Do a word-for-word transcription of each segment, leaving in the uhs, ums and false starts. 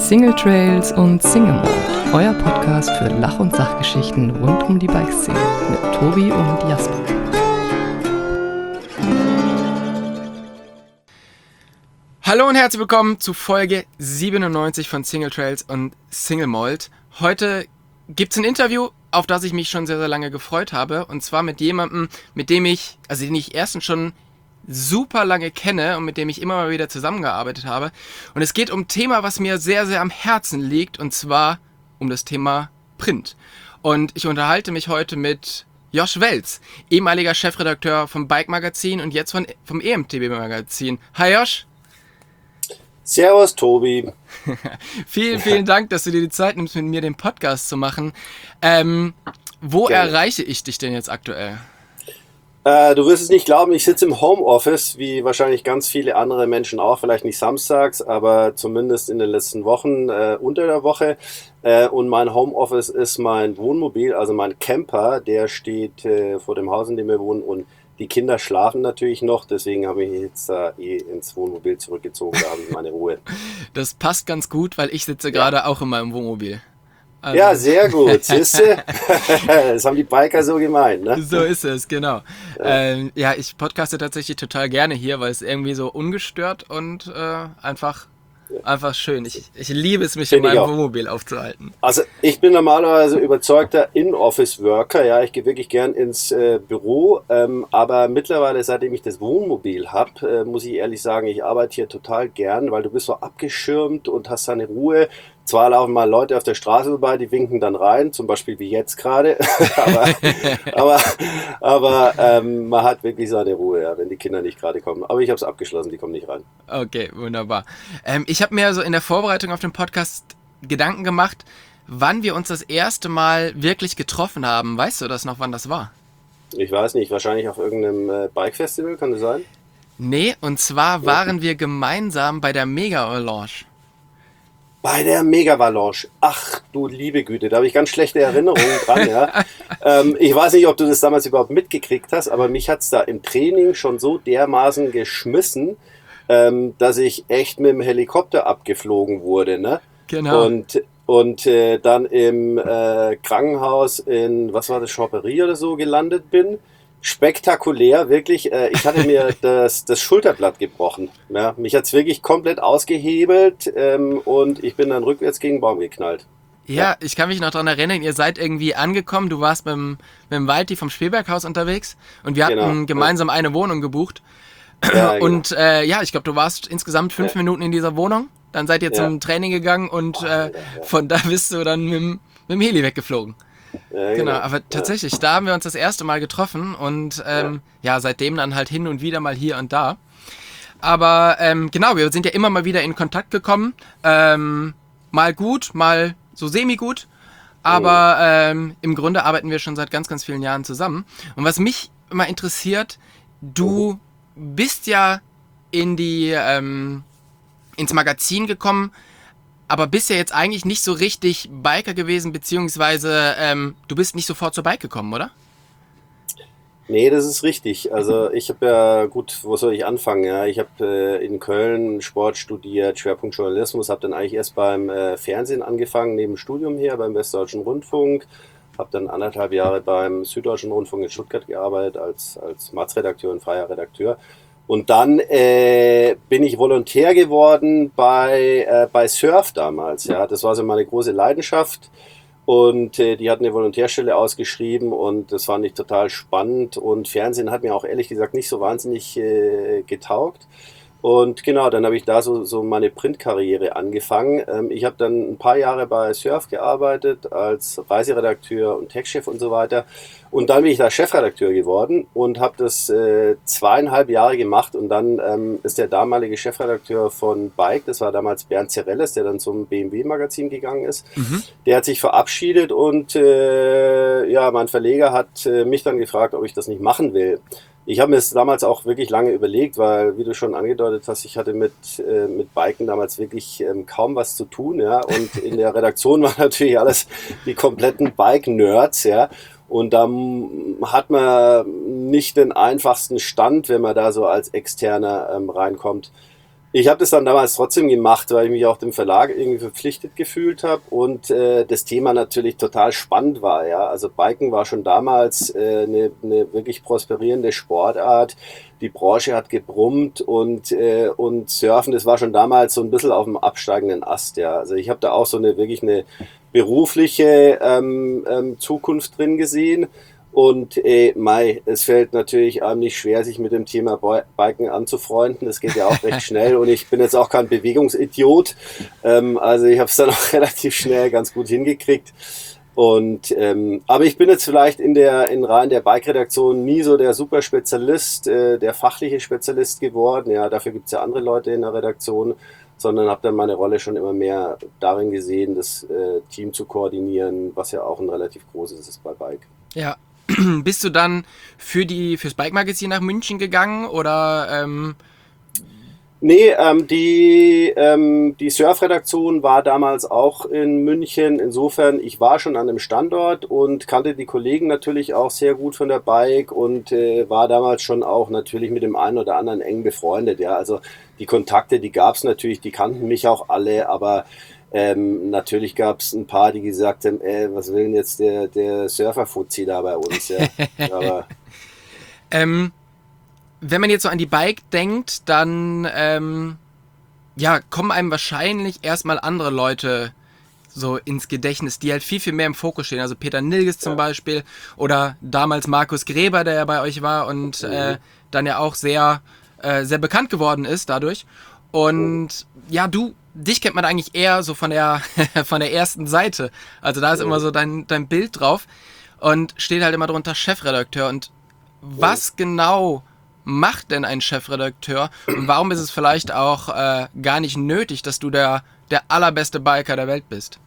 Single Trails und Single Mode, euer Podcast für Lach- und Sachgeschichten rund um die Bikeszene mit Tobi und Jasper. Hallo und herzlich willkommen zu Folge siebenundneunzig von Single Trails und Single Malt. Heute gibt es ein Interview, auf das ich mich schon sehr, sehr lange gefreut habe. Und zwar mit jemandem, mit dem ich, also den ich erstens schon super lange kenne und mit dem ich immer mal wieder zusammengearbeitet habe. Und es geht um ein Thema, was mir sehr, sehr am Herzen liegt, und zwar um das Thema Print. Und ich unterhalte mich heute mit Josh Welz, ehemaliger Chefredakteur vom Bike Magazin und jetzt von, vom E M T B Magazin. Hi Josh! Servus Tobi! vielen, vielen Dank, dass du dir die Zeit nimmst, mit mir den Podcast zu machen. Ähm, wo Gerne. erreiche ich dich denn jetzt aktuell? Äh, du wirst es nicht glauben, ich sitze im Homeoffice, wie wahrscheinlich ganz viele andere Menschen auch, vielleicht nicht samstags, aber zumindest in den letzten Wochen äh, unter der Woche. Äh, und mein Homeoffice ist mein Wohnmobil, also mein Camper, der steht äh, vor dem Haus, in dem wir wohnen, und die Kinder schlafen natürlich noch, deswegen habe ich jetzt da äh, eh ins Wohnmobil zurückgezogen, da habe ich meine Ruhe. Das passt ganz gut, weil ich sitze gerade ja. auch in meinem Wohnmobil. Also. Ja, sehr gut, siehste? Das haben die Biker so gemeint, ne? So ist es, genau. Ja, ähm, ja ich podcaste tatsächlich total gerne hier, weil es irgendwie so ungestört und äh, einfach, ja. einfach schön. Ich, ich liebe es, mich Find in meinem Wohnmobil aufzuhalten. Also ich bin normalerweise überzeugter In-Office-Worker, ja, ich gehe wirklich gern ins äh, Büro, ähm, aber mittlerweile, seitdem ich das Wohnmobil habe, äh, muss ich ehrlich sagen, ich arbeite hier total gern, weil du bist so abgeschirmt und hast deine Ruhe. Zwar laufen mal Leute auf der Straße vorbei, die winken dann rein, zum Beispiel wie jetzt gerade, aber, aber, aber ähm, man hat wirklich seine Ruhe, ja, wenn die Kinder nicht gerade kommen. Aber ich habe es abgeschlossen, die kommen nicht rein. Okay, wunderbar. Ähm, ich habe mir so in der Vorbereitung auf den Podcast Gedanken gemacht, wann wir uns das erste Mal wirklich getroffen haben. Weißt du das noch, wann das war? Ich weiß nicht, wahrscheinlich auf irgendeinem äh, Bike-Festival, kann das sein? Nee, und zwar waren ja. wir gemeinsam bei der Mega-Avalanche. Bei der Mega-Avalanche. Ach du liebe Güte, da habe ich ganz schlechte Erinnerungen dran. Ja. ähm, ich weiß nicht, ob du das damals überhaupt mitgekriegt hast, aber mich hat es da im Training schon so dermaßen geschmissen, ähm, dass ich echt mit dem Helikopter abgeflogen wurde. Ne? Genau. Und, und äh, dann im äh, Krankenhaus in, was war das, Champery oder so gelandet bin. Spektakulär, wirklich. Äh, ich hatte mir das, das Schulterblatt gebrochen. Ja, mich hat es wirklich komplett ausgehebelt ähm, und ich bin dann rückwärts gegen den Baum geknallt. Ja, ja, ich kann mich noch daran erinnern, ihr seid irgendwie angekommen, du warst beim, beim Walti vom Spielberghaus unterwegs und wir hatten genau. gemeinsam ja. eine Wohnung gebucht. Ja, und genau. äh, ja, ich glaube, du warst insgesamt fünf ja. Minuten in dieser Wohnung, dann seid ihr zum ja. Training gegangen und oh, äh, ja. von da bist du dann mit, mit dem Heli weggeflogen. Ja, genau, genau, aber tatsächlich, ja. da haben wir uns das erste Mal getroffen und ähm, ja. ja, seitdem dann halt hin und wieder mal hier und da. Aber ähm, genau, wir sind ja immer mal wieder in Kontakt gekommen, ähm, mal gut, mal so semi-gut, aber ähm, im Grunde arbeiten wir schon seit ganz, ganz vielen Jahren zusammen. Und was mich immer interessiert, du mhm. bist ja in die, ähm, ins Magazin gekommen, aber bist ja jetzt eigentlich nicht so richtig Biker gewesen, beziehungsweise ähm, du bist nicht sofort zur Bike gekommen, oder? Nee, das ist richtig. Also ich habe ja, gut, wo soll ich anfangen? Ja? Ich habe äh, in Köln Sport studiert, Schwerpunkt Journalismus, habe dann eigentlich erst beim äh, Fernsehen angefangen, neben dem Studium hier beim Westdeutschen Rundfunk, habe dann anderthalb Jahre beim Süddeutschen Rundfunk in Stuttgart gearbeitet als, als Matz-Redakteur und freier Redakteur. Und dann äh, bin ich Volontär geworden bei, äh, bei Surf damals. Ja, das war so meine große Leidenschaft. Und äh, die hatten eine Volontärstelle ausgeschrieben und das fand ich total spannend. Und Fernsehen hat mir auch ehrlich gesagt nicht so wahnsinnig äh, getaugt. Und genau, dann habe ich da so, so meine Printkarriere angefangen. Ähm, ich habe dann ein paar Jahre bei Surf gearbeitet als Reiseredakteur und Textchef und so weiter. Und dann bin ich da Chefredakteur geworden und habe das äh, zweieinhalb Jahre gemacht. Und dann ähm, ist der damalige Chefredakteur von Bike, das war damals Bernd Zerelles, der dann zum B M W-Magazin gegangen ist, mhm. der hat sich verabschiedet und äh, ja, mein Verleger hat äh, mich dann gefragt, ob ich das nicht machen will. Ich habe mir das damals auch wirklich lange überlegt, weil, wie du schon angedeutet hast, ich hatte mit, äh, mit Biken damals wirklich ähm, kaum was zu tun, ja, und in der Redaktion waren natürlich alles die kompletten Bike-Nerds, ja, und da hat man nicht den einfachsten Stand, wenn man da so als Externer ähm, reinkommt. Ich habe das dann damals trotzdem gemacht, weil ich mich auch dem Verlag irgendwie verpflichtet gefühlt habe und äh, das Thema natürlich total spannend war. Ja, also Biken war schon damals äh, eine, eine wirklich prosperierende Sportart. Die Branche hat gebrummt und äh, und Surfen, das war schon damals so ein bisschen auf dem absteigenden Ast. Ja, also ich habe da auch so eine wirklich eine berufliche ähm, ähm, Zukunft drin gesehen. Und äh, Mai, es fällt natürlich einem nicht schwer, sich mit dem Thema Biken anzufreunden. Das geht ja auch recht schnell und ich bin jetzt auch kein Bewegungsidiot. Ähm, also ich habe es dann auch relativ schnell ganz gut hingekriegt. Und ähm, aber ich bin jetzt vielleicht in der in Reihen der Bike-Redaktion nie so der Superspezialist, äh, der fachliche Spezialist geworden. Ja, dafür gibt es ja andere Leute in der Redaktion, sondern habe dann meine Rolle schon immer mehr darin gesehen, das äh, Team zu koordinieren, was ja auch ein relativ großes ist bei Bike. Ja. Bist du dann für die fürs Bike-Magazin nach München gegangen oder? Ähm Nee, ähm, die, ähm, die Surf-Redaktion war damals auch in München. Insofern, ich war schon an einem Standort und kannte die Kollegen natürlich auch sehr gut von der Bike und äh, war damals schon auch natürlich mit dem einen oder anderen eng befreundet. Ja, also die Kontakte, die gab's natürlich, die kannten mich auch alle, aber ähm, natürlich gab's ein paar, die gesagt haben, äh, was will denn jetzt der, der Surfer-Fuzzi da bei uns? Ja, aber ähm, wenn man jetzt so an die Bike denkt, dann ähm, ja, kommen einem wahrscheinlich erstmal andere Leute so ins Gedächtnis, die halt viel, viel mehr im Fokus stehen. Also Peter Nilges zum ja. Beispiel oder damals Markus Gräber, der ja bei euch war und mhm. äh, dann ja auch sehr, äh, sehr bekannt geworden ist dadurch. Und mhm. ja, du, dich kennt man eigentlich eher so von der, von der ersten Seite. Also da ist mhm. immer so dein, dein Bild drauf und steht halt immer drunter Chefredakteur. Und was mhm. genau macht denn ein Chefredakteur und warum ist es vielleicht auch äh, gar nicht nötig, dass du der, der allerbeste Biker der Welt bist?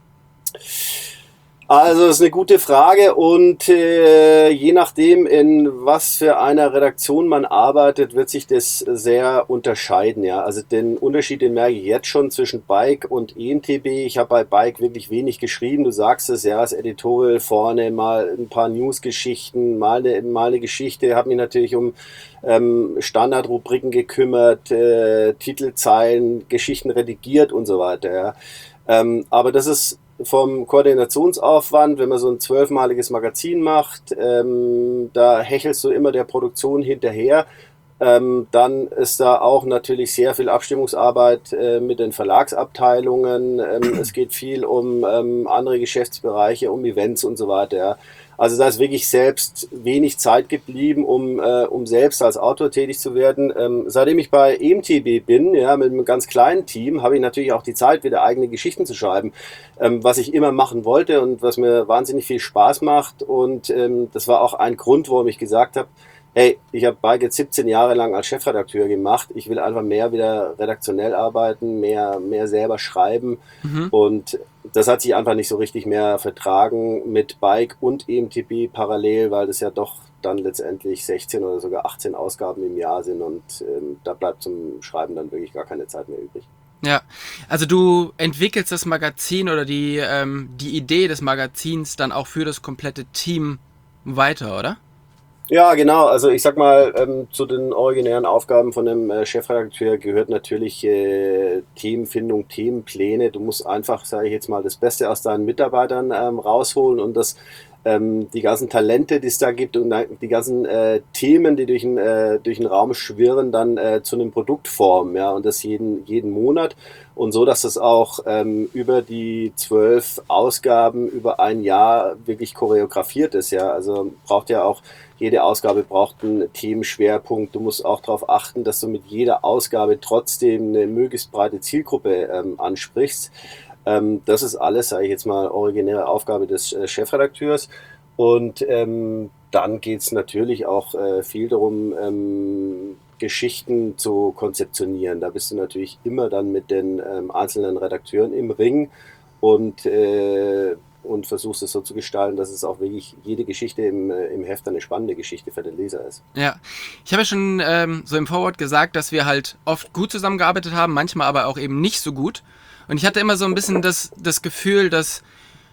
Also das ist eine gute Frage und äh, je nachdem, in was für einer Redaktion man arbeitet, wird sich das sehr unterscheiden. Ja, also den Unterschied, den merke ich jetzt schon zwischen Bike und E M T B. Ich habe bei Bike wirklich wenig geschrieben. Du sagst es, ja, das Editorial vorne, mal ein paar Newsgeschichten, mal eine, mal eine Geschichte. Habe mich natürlich um ähm, Standardrubriken gekümmert, äh, Titelzeilen, Geschichten redigiert und so weiter. Ja. Ähm, aber das ist vom Koordinationsaufwand, wenn man so ein zwölfmaliges Magazin macht, ähm, da hechelst du immer der Produktion hinterher. Ähm, dann ist da auch natürlich sehr viel Abstimmungsarbeit äh, mit den Verlagsabteilungen. Ähm, es geht viel um ähm, andere Geschäftsbereiche, um Events und so weiter. Ja. Also da ist wirklich selbst wenig Zeit geblieben, um, äh, um selbst als Autor tätig zu werden. Ähm, seitdem ich bei E M T B bin, ja, mit einem ganz kleinen Team, habe ich natürlich auch die Zeit, wieder eigene Geschichten zu schreiben, ähm, was ich immer machen wollte und was mir wahnsinnig viel Spaß macht. Und ähm, das war auch ein Grund, warum ich gesagt habe, hey, ich habe Bike jetzt siebzehn Jahre lang als Chefredakteur gemacht. Ich will einfach mehr wieder redaktionell arbeiten, mehr, mehr selber schreiben. Mhm. Und das hat sich einfach nicht so richtig mehr vertragen mit Bike und E M T B parallel, weil das ja doch dann letztendlich sechzehn oder sogar achtzehn Ausgaben im Jahr sind und ähm, da bleibt zum Schreiben dann wirklich gar keine Zeit mehr übrig. Ja, also du entwickelst das Magazin oder die, ähm, die Idee des Magazins dann auch für das komplette Team weiter, oder? Ja, genau. Also ich sag mal, ähm, zu den originären Aufgaben von dem äh, Chefredakteur gehört natürlich äh, Themenfindung, Themenpläne. Du musst einfach, sage ich jetzt mal, das Beste aus deinen Mitarbeitern ähm, rausholen und das ähm, die ganzen Talente, die es da gibt und die ganzen äh, Themen, die durch den, äh, durch den Raum schwirren, dann äh, zu einem Produkt formen, ja, und das jeden, jeden Monat und so, dass das auch ähm, über die zwölf Ausgaben über ein Jahr wirklich choreografiert ist, ja, also braucht ja auch jede Ausgabe braucht einen Themenschwerpunkt. Du musst auch darauf achten, dass du mit jeder Ausgabe trotzdem eine möglichst breite Zielgruppe ähm, ansprichst. Ähm, das ist alles, sage ich jetzt mal, originäre Aufgabe des äh, Chefredakteurs. Und ähm, dann geht es natürlich auch äh, viel darum, ähm, Geschichten zu konzeptionieren. Da bist du natürlich immer dann mit den ähm, einzelnen Redakteuren im Ring und äh, und versuchst es so zu gestalten, dass es auch wirklich jede Geschichte im, im Heft eine spannende Geschichte für den Leser ist. Ja, ich habe ja schon ähm, so im Vorwort gesagt, dass wir halt oft gut zusammengearbeitet haben, manchmal aber auch eben nicht so gut. Und ich hatte immer so ein bisschen das, das Gefühl, dass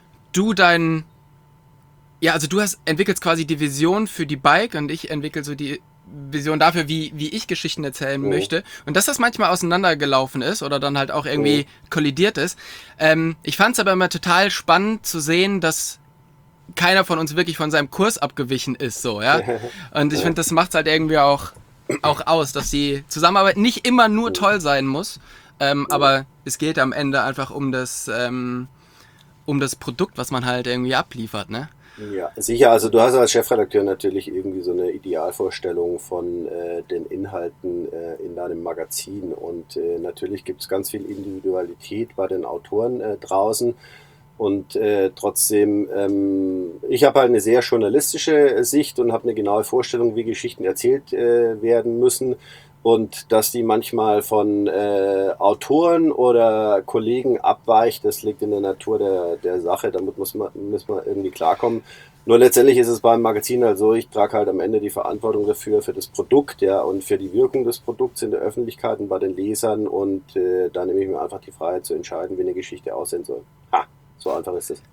du dein, ja, also du hast entwickelst quasi die Vision für die Bike und ich entwickle so die, Vision dafür, wie, wie ich Geschichten erzählen Mhm. möchte. Und dass das manchmal auseinandergelaufen ist oder dann halt auch irgendwie Mhm. kollidiert ist. Ähm, ich fand es aber immer total spannend zu sehen, dass keiner von uns wirklich von seinem Kurs abgewichen ist, so, ja. Und ich finde, das macht es halt irgendwie auch, auch aus, dass die Zusammenarbeit nicht immer nur toll sein muss, ähm, aber es geht am Ende einfach um das, ähm, um das Produkt, was man halt irgendwie abliefert, ne? Ja, sicher. Also du hast als Chefredakteur natürlich irgendwie so eine Idealvorstellung von äh, den Inhalten äh, in deinem Magazin. Und äh, natürlich gibt es ganz viel Individualität bei den Autoren äh, draußen. Und äh, trotzdem, ähm, ich habe halt eine sehr journalistische Sicht und habe eine genaue Vorstellung, wie Geschichten erzählt äh, werden müssen. Und dass die manchmal von äh, Autoren oder Kollegen abweicht, das liegt in der Natur der, der Sache, damit muss man, muss man irgendwie klarkommen. Nur letztendlich ist es beim Magazin halt so, ich trage halt am Ende die Verantwortung dafür, für das Produkt, ja, und für die Wirkung des Produkts in der Öffentlichkeit und bei den Lesern. Und äh, da nehme ich mir einfach die Freiheit zu entscheiden, wie eine Geschichte aussehen soll. Ha, so einfach ist es.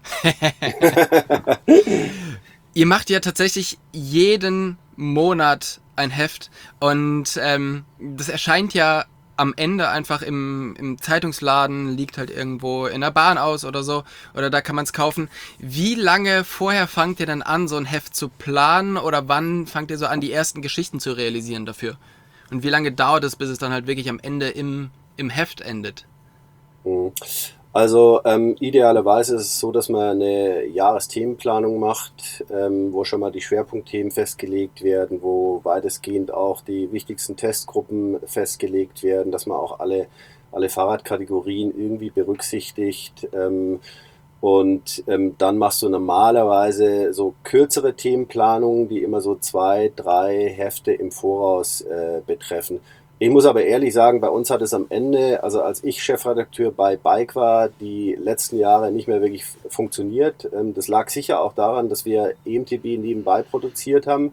Ihr macht ja tatsächlich jeden Monat ein Heft und ähm, das erscheint ja am Ende einfach im, im Zeitungsladen, liegt halt irgendwo in der Bahn aus oder so, oder da kann man es kaufen. Wie lange vorher fangt ihr dann an, so ein Heft zu planen, oder wann fangt ihr so an, die ersten Geschichten zu realisieren dafür? Und wie lange dauert es, bis es dann halt wirklich am Ende im, im Heft endet? Mhm. Also ähm, idealerweise ist es so, dass man eine Jahresthemenplanung macht, ähm, wo schon mal die Schwerpunktthemen festgelegt werden, wo weitestgehend auch die wichtigsten Testgruppen festgelegt werden, dass man auch alle, alle Fahrradkategorien irgendwie berücksichtigt. Ähm, und ähm, dann machst du normalerweise so kürzere Themenplanungen, die immer so zwei, drei Hefte im Voraus äh, betreffen. Ich muss aber ehrlich sagen, bei uns hat es am Ende, also als ich Chefredakteur bei Bike war, die letzten Jahre nicht mehr wirklich funktioniert. Das lag sicher auch daran, dass wir E M T B nebenbei produziert haben.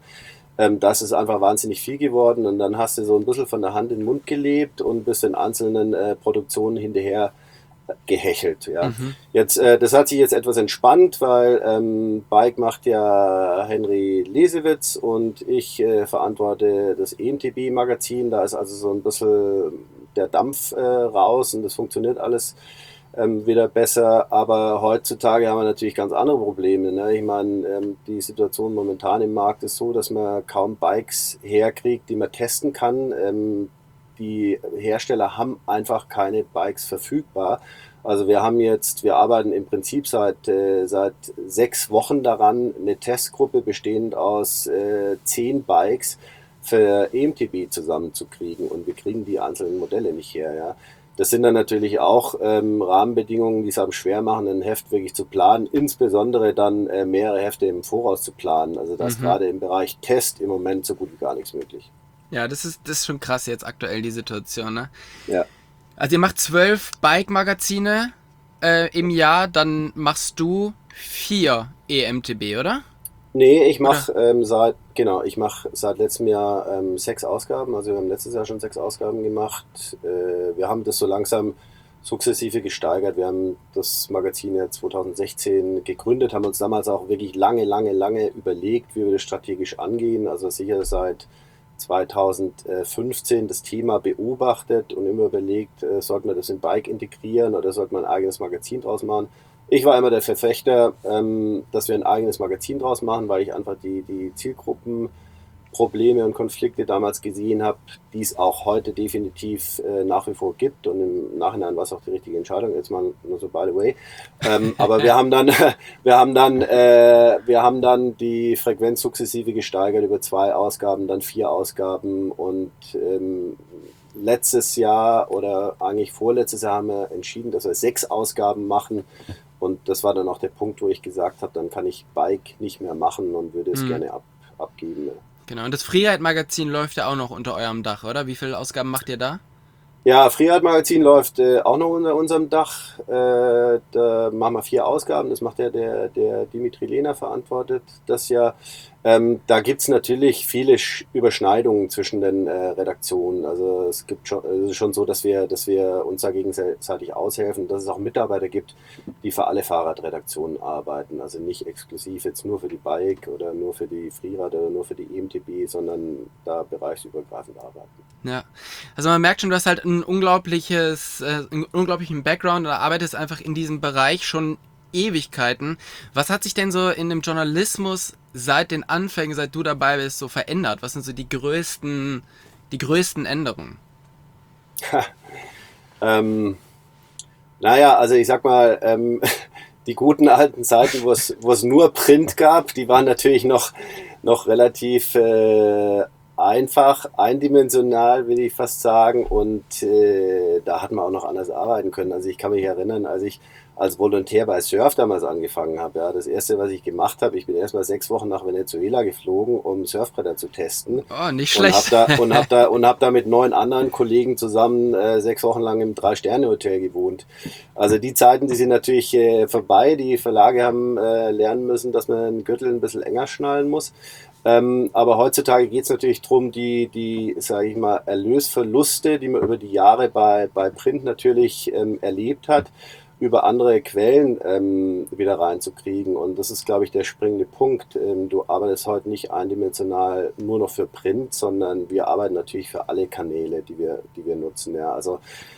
Das ist einfach wahnsinnig viel geworden und dann hast du so ein bisschen von der Hand in den Mund gelebt und bist in einzelnen äh, Produktionen hinterher gehechelt. Ja. Mhm. Jetzt, äh, das hat sich jetzt etwas entspannt, weil ähm, Bike macht ja Henry Lesewitz und ich äh, verantworte das E M T B-Magazin. Da ist also so ein bisschen der Dampf äh, raus und das funktioniert alles ähm, wieder besser. Aber heutzutage haben wir natürlich ganz andere Probleme. Ne? Ich meine, ähm, die Situation momentan im Markt ist so, dass man kaum Bikes herkriegt, die man testen kann. Ähm, Die Hersteller haben einfach keine Bikes verfügbar. Also wir haben jetzt, wir arbeiten im Prinzip seit, äh, seit sechs Wochen daran, eine Testgruppe bestehend aus äh, zehn Bikes für E M T B zusammenzukriegen und wir kriegen die einzelnen Modelle nicht her. Ja. Das sind dann natürlich auch ähm, Rahmenbedingungen, die es einem schwer machen, ein Heft wirklich zu planen, insbesondere dann äh, mehrere Hefte im Voraus zu planen. Also da ist Mhm. gerade im Bereich Test im Moment so gut wie gar nichts möglich. Ja, das ist, das ist schon krass jetzt aktuell, die Situation, ne? Ja. Also ihr macht zwölf Bike-Magazine äh, im Jahr, dann machst du vier E M T B, oder? Nee, ich mache ähm, seit, genau, ich mache seit letztem Jahr ähm, sechs Ausgaben. Also wir haben letztes Jahr schon sechs Ausgaben gemacht. Äh, wir haben das so langsam sukzessive gesteigert. Wir haben das Magazin ja zwanzig sechzehn gegründet, haben uns damals auch wirklich lange, lange, lange überlegt, wie wir das strategisch angehen. Also sicher seit zwanzig fünfzehn das Thema beobachtet und immer überlegt, äh, sollte man das in Bike integrieren oder sollte man ein eigenes Magazin draus machen. Ich war immer der Verfechter, ähm, dass wir ein eigenes Magazin draus machen, weil ich einfach die, die Zielgruppenprobleme und Konflikte damals gesehen habe, die es auch heute definitiv äh, nach wie vor gibt und im Nachhinein war es auch die richtige Entscheidung, jetzt mal nur so by the way. Ähm, aber wir haben dann, wir haben dann, äh, wir haben dann die Frequenz sukzessive gesteigert über zwei Ausgaben, dann vier Ausgaben und ähm, letztes Jahr oder eigentlich vorletztes Jahr haben wir entschieden, dass wir sechs Ausgaben machen. Und das war dann auch der Punkt, wo ich gesagt habe, dann kann ich Bike nicht mehr machen und würde es Hm. gerne ab, abgeben. Genau, und das Freeride-Magazin läuft ja auch noch unter eurem Dach, oder? Wie viele Ausgaben macht ihr da? Ja, Freeride Magazin läuft äh, auch noch unter unserem Dach. Äh, da machen wir vier Ausgaben. Das macht ja der, der Dimitri Lehner, verantwortet das ja. Ähm, da gibt es natürlich viele Sch- Überschneidungen zwischen den äh, Redaktionen. Also es gibt schon, es ist schon so, dass wir, dass wir uns da gegenseitig aushelfen, dass es auch Mitarbeiter gibt, die für alle Fahrradredaktionen arbeiten. Also nicht exklusiv jetzt nur für die Bike oder nur für die Freerad oder nur für die E M T B, sondern da bereichsübergreifend arbeiten. Ja, also man merkt schon, du hast halt ein unglaubliches, äh, einen unglaublichen Background oder arbeitest einfach in diesem Bereich schon Ewigkeiten. Was hat sich denn so in dem Journalismus seit den Anfängen, seit du dabei bist, so verändert? Was sind so die größten, die größten Änderungen? ähm, naja, also ich sag mal, ähm, die guten alten Zeiten, wo es wo es nur Print gab, die waren natürlich noch, noch relativ äh, einfach, eindimensional, will ich fast sagen. Und äh, da hat man auch noch anders arbeiten können. Also ich kann mich erinnern, als ich als Volontär bei Surf damals angefangen habe. Ja, das erste, was ich gemacht habe, ich bin erstmal sechs Wochen nach Venezuela geflogen, um Surfbretter zu testen. Oh, nicht schlecht. Und habe da, und hab da, und hab da mit neun anderen Kollegen zusammen äh, sechs Wochen lang im Drei-Sterne-Hotel gewohnt. Also die Zeiten, die sind natürlich äh, vorbei. Die Verlage haben äh, lernen müssen, dass man den Gürtel ein bisschen enger schnallen muss. Ähm, aber heutzutage geht es natürlich darum, die, die sage ich mal, Erlösverluste, die man über die Jahre bei, bei Print natürlich ähm, erlebt hat, über andere Quellen ähm, wieder reinzukriegen. Und das ist, glaube ich, der springende Punkt. Ähm, du arbeitest heute nicht eindimensional nur noch für Print, sondern wir arbeiten natürlich für alle Kanäle, die wir, die wir nutzen. Ja. Also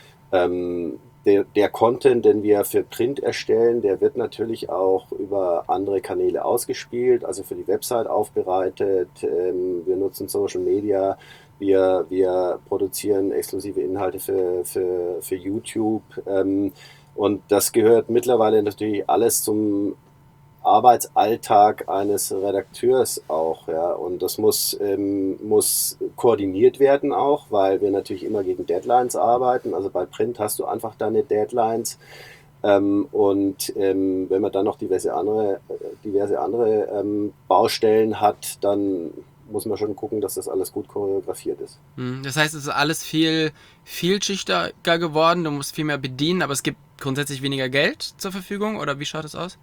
ähm, der, der Content, den wir für Print erstellen, der wird natürlich auch über andere Kanäle ausgespielt, also für die Website aufbereitet. Ähm, wir nutzen Social Media. Wir, wir produzieren exklusive Inhalte für, für, für YouTube. Ähm, und das gehört mittlerweile natürlich alles zum Arbeitsalltag eines Redakteurs auch, ja, und das muss, ähm, muss koordiniert werden auch, weil wir natürlich immer gegen Deadlines arbeiten. Also bei Print hast du einfach deine Deadlines, ähm, und ähm, wenn man dann noch diverse andere, diverse andere ähm, Baustellen hat, dann muss man schon gucken, dass das alles gut choreografiert ist. Das heißt, es ist alles viel vielschichtiger geworden, du musst viel mehr bedienen, aber es gibt grundsätzlich weniger Geld zur Verfügung, oder wie schaut es aus?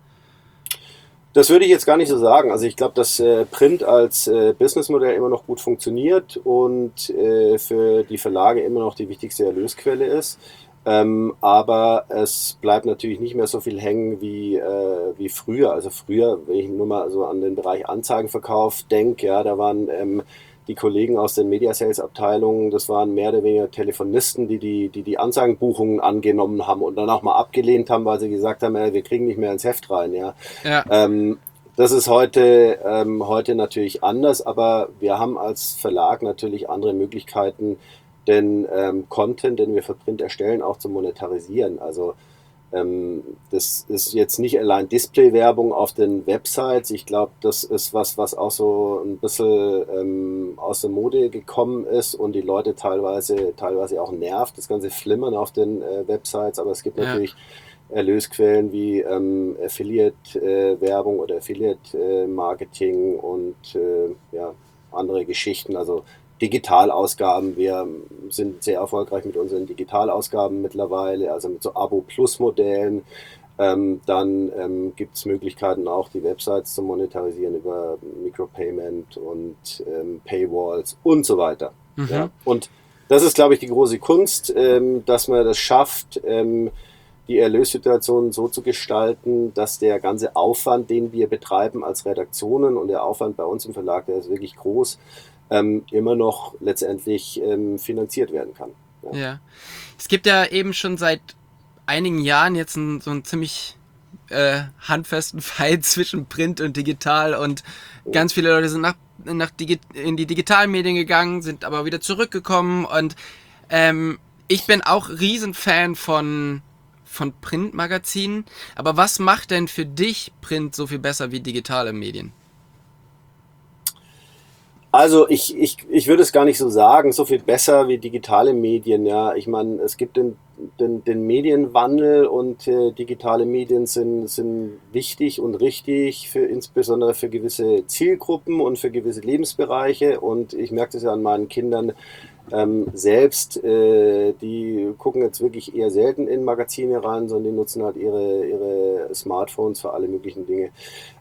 Das würde ich jetzt gar nicht so sagen. Also ich glaube, dass äh, Print als äh, Businessmodell immer noch gut funktioniert und äh, für die Verlage immer noch die wichtigste Erlösquelle ist. Ähm, aber es bleibt natürlich nicht mehr so viel hängen wie, äh, wie früher. Also früher, wenn ich nur mal so an den Bereich Anzeigenverkauf denke, ja, da waren ähm, die Kollegen aus den Media Sales Abteilungen, das waren mehr oder weniger Telefonisten, die die, die, die Anzeigenbuchungen angenommen haben und dann auch mal abgelehnt haben, weil sie gesagt haben, ey, wir kriegen nicht mehr ins Heft rein. Ja. Ja. Ähm, das ist heute, ähm, heute natürlich anders, aber wir haben als Verlag natürlich andere Möglichkeiten, den ähm, Content, den wir für Print erstellen, auch zu monetarisieren. Also ähm, das ist jetzt nicht allein Display-Werbung auf den Websites. Ich glaube, das ist was, was auch so ein bisschen ähm, aus der Mode gekommen ist und die Leute teilweise, teilweise auch nervt, das ganze Flimmern auf den äh, Websites. Aber es gibt Ja. natürlich Erlösquellen wie ähm, Affiliate-Werbung äh, oder Affiliate-Marketing äh, und äh, ja, andere Geschichten. Also Digitalausgaben. Wir sind sehr erfolgreich mit unseren Digitalausgaben mittlerweile, also mit so Abo-Plus-Modellen. Ähm, dann ähm, gibt es Möglichkeiten auch, die Websites zu monetarisieren über Micropayment und ähm, Paywalls und so weiter. Mhm. Ja? Und das ist, glaube ich, die große Kunst, ähm, dass man das schafft, ähm, die Erlössituation so zu gestalten, dass der ganze Aufwand, den wir betreiben als Redaktionen, und der Aufwand bei uns im Verlag, der ist wirklich groß, ähm, immer noch letztendlich ähm, finanziert werden kann. Ja. ja. Es gibt ja eben schon seit einigen Jahren jetzt ein, so einen ziemlich äh, handfesten Fight zwischen Print und Digital, und oh. ganz viele Leute sind nach, nach Digi- in die digitalen Medien gegangen, sind aber wieder zurückgekommen, und ähm, ich bin auch Riesenfan von von Printmagazinen. Aber was macht denn für dich Print so viel besser wie digitale Medien? Also ich, ich, ich würde es gar nicht so sagen, so viel besser wie digitale Medien. Ja, ich meine, es gibt den, den, den Medienwandel, und äh, digitale Medien sind, sind wichtig und richtig, für, insbesondere für gewisse Zielgruppen und für gewisse Lebensbereiche. Und ich merke das ja an meinen Kindern ähm, selbst. Äh, die gucken jetzt wirklich eher selten in Magazine rein, sondern die nutzen halt ihre, ihre Smartphones für alle möglichen Dinge.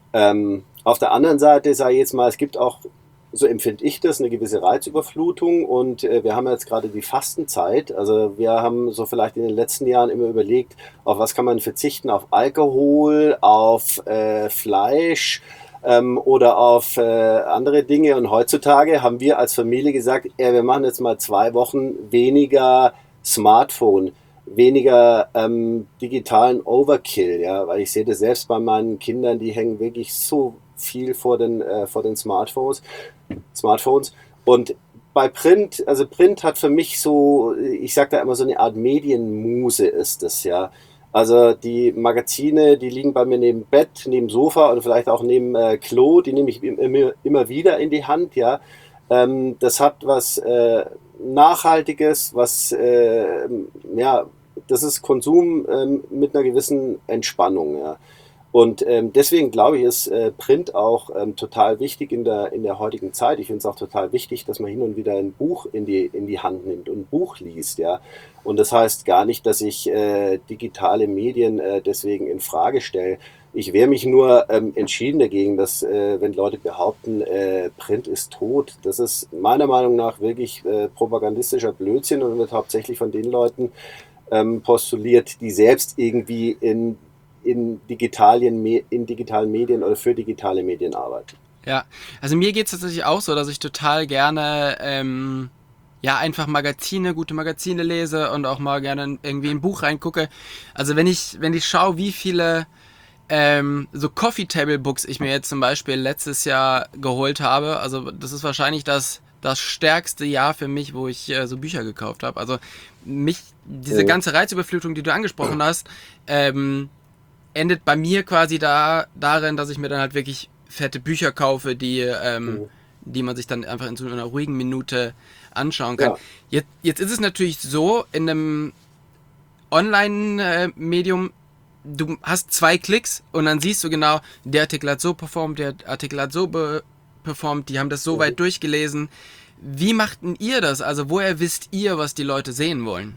Ähm, auf der anderen Seite sage ich jetzt mal, es gibt auch, so empfinde ich das, eine gewisse Reizüberflutung und äh, wir haben jetzt gerade die Fastenzeit. Also wir haben so vielleicht in den letzten Jahren immer überlegt, auf was kann man verzichten, auf Alkohol, auf äh, Fleisch ähm, oder auf äh, andere Dinge. Und heutzutage haben wir als Familie gesagt, äh, wir machen jetzt mal zwei Wochen weniger Smartphone, weniger ähm, digitalen Overkill, ja, weil ich sehe das selbst bei meinen Kindern, die hängen wirklich so viel vor den, äh, vor den Smartphones, Smartphones. Und bei Print, also Print hat für mich so, ich sage da immer so eine Art Medienmuse ist es, ja. Also die Magazine, die liegen bei mir neben Bett, neben Sofa und vielleicht auch neben äh, Klo, die nehme ich immer, immer wieder in die Hand, ja. Ähm, das hat was äh, Nachhaltiges, was, äh, ja, das ist Konsum ähm, mit einer gewissen Entspannung, ja. Und ähm, deswegen glaube ich, ist äh, Print auch ähm, total wichtig in der, in der heutigen Zeit. Ich finde es auch total wichtig, dass man hin und wieder ein Buch in die, in die Hand nimmt und ein Buch liest, ja. Und das heißt gar nicht, dass ich äh, digitale Medien äh, deswegen in Frage stelle. Ich wehre mich nur ähm, entschieden dagegen, dass, äh, wenn Leute behaupten, äh, Print ist tot, das ist meiner Meinung nach wirklich äh, propagandistischer Blödsinn und wird hauptsächlich von den Leuten ähm, postuliert, die selbst irgendwie in in digitalien, in digitalen Medien oder für digitale Medien arbeiten. Ja, also mir geht es tatsächlich auch so, dass ich total gerne ähm, ja einfach Magazine, gute Magazine lese und auch mal gerne irgendwie ein Buch reingucke. Also wenn ich, wenn ich schaue, wie viele ähm, so Coffee Table Books ich mir jetzt zum Beispiel letztes Jahr geholt habe, also das ist wahrscheinlich das das stärkste Jahr für mich, wo ich äh, so Bücher gekauft habe. Also mich, diese ganze Reizüberflutung, die du angesprochen hast, ähm, endet bei mir quasi da darin, dass ich mir dann halt wirklich fette Bücher kaufe, die, ähm, die man sich dann einfach in so einer ruhigen Minute anschauen kann. Ja. Jetzt, jetzt ist es natürlich so, in einem Online-Medium, du hast zwei Klicks und dann siehst du genau, der Artikel hat so performt, der Artikel hat so be- performt, die haben das so mhm. weit durchgelesen. Wie macht denn ihr das? Also woher wisst ihr, was die Leute sehen wollen?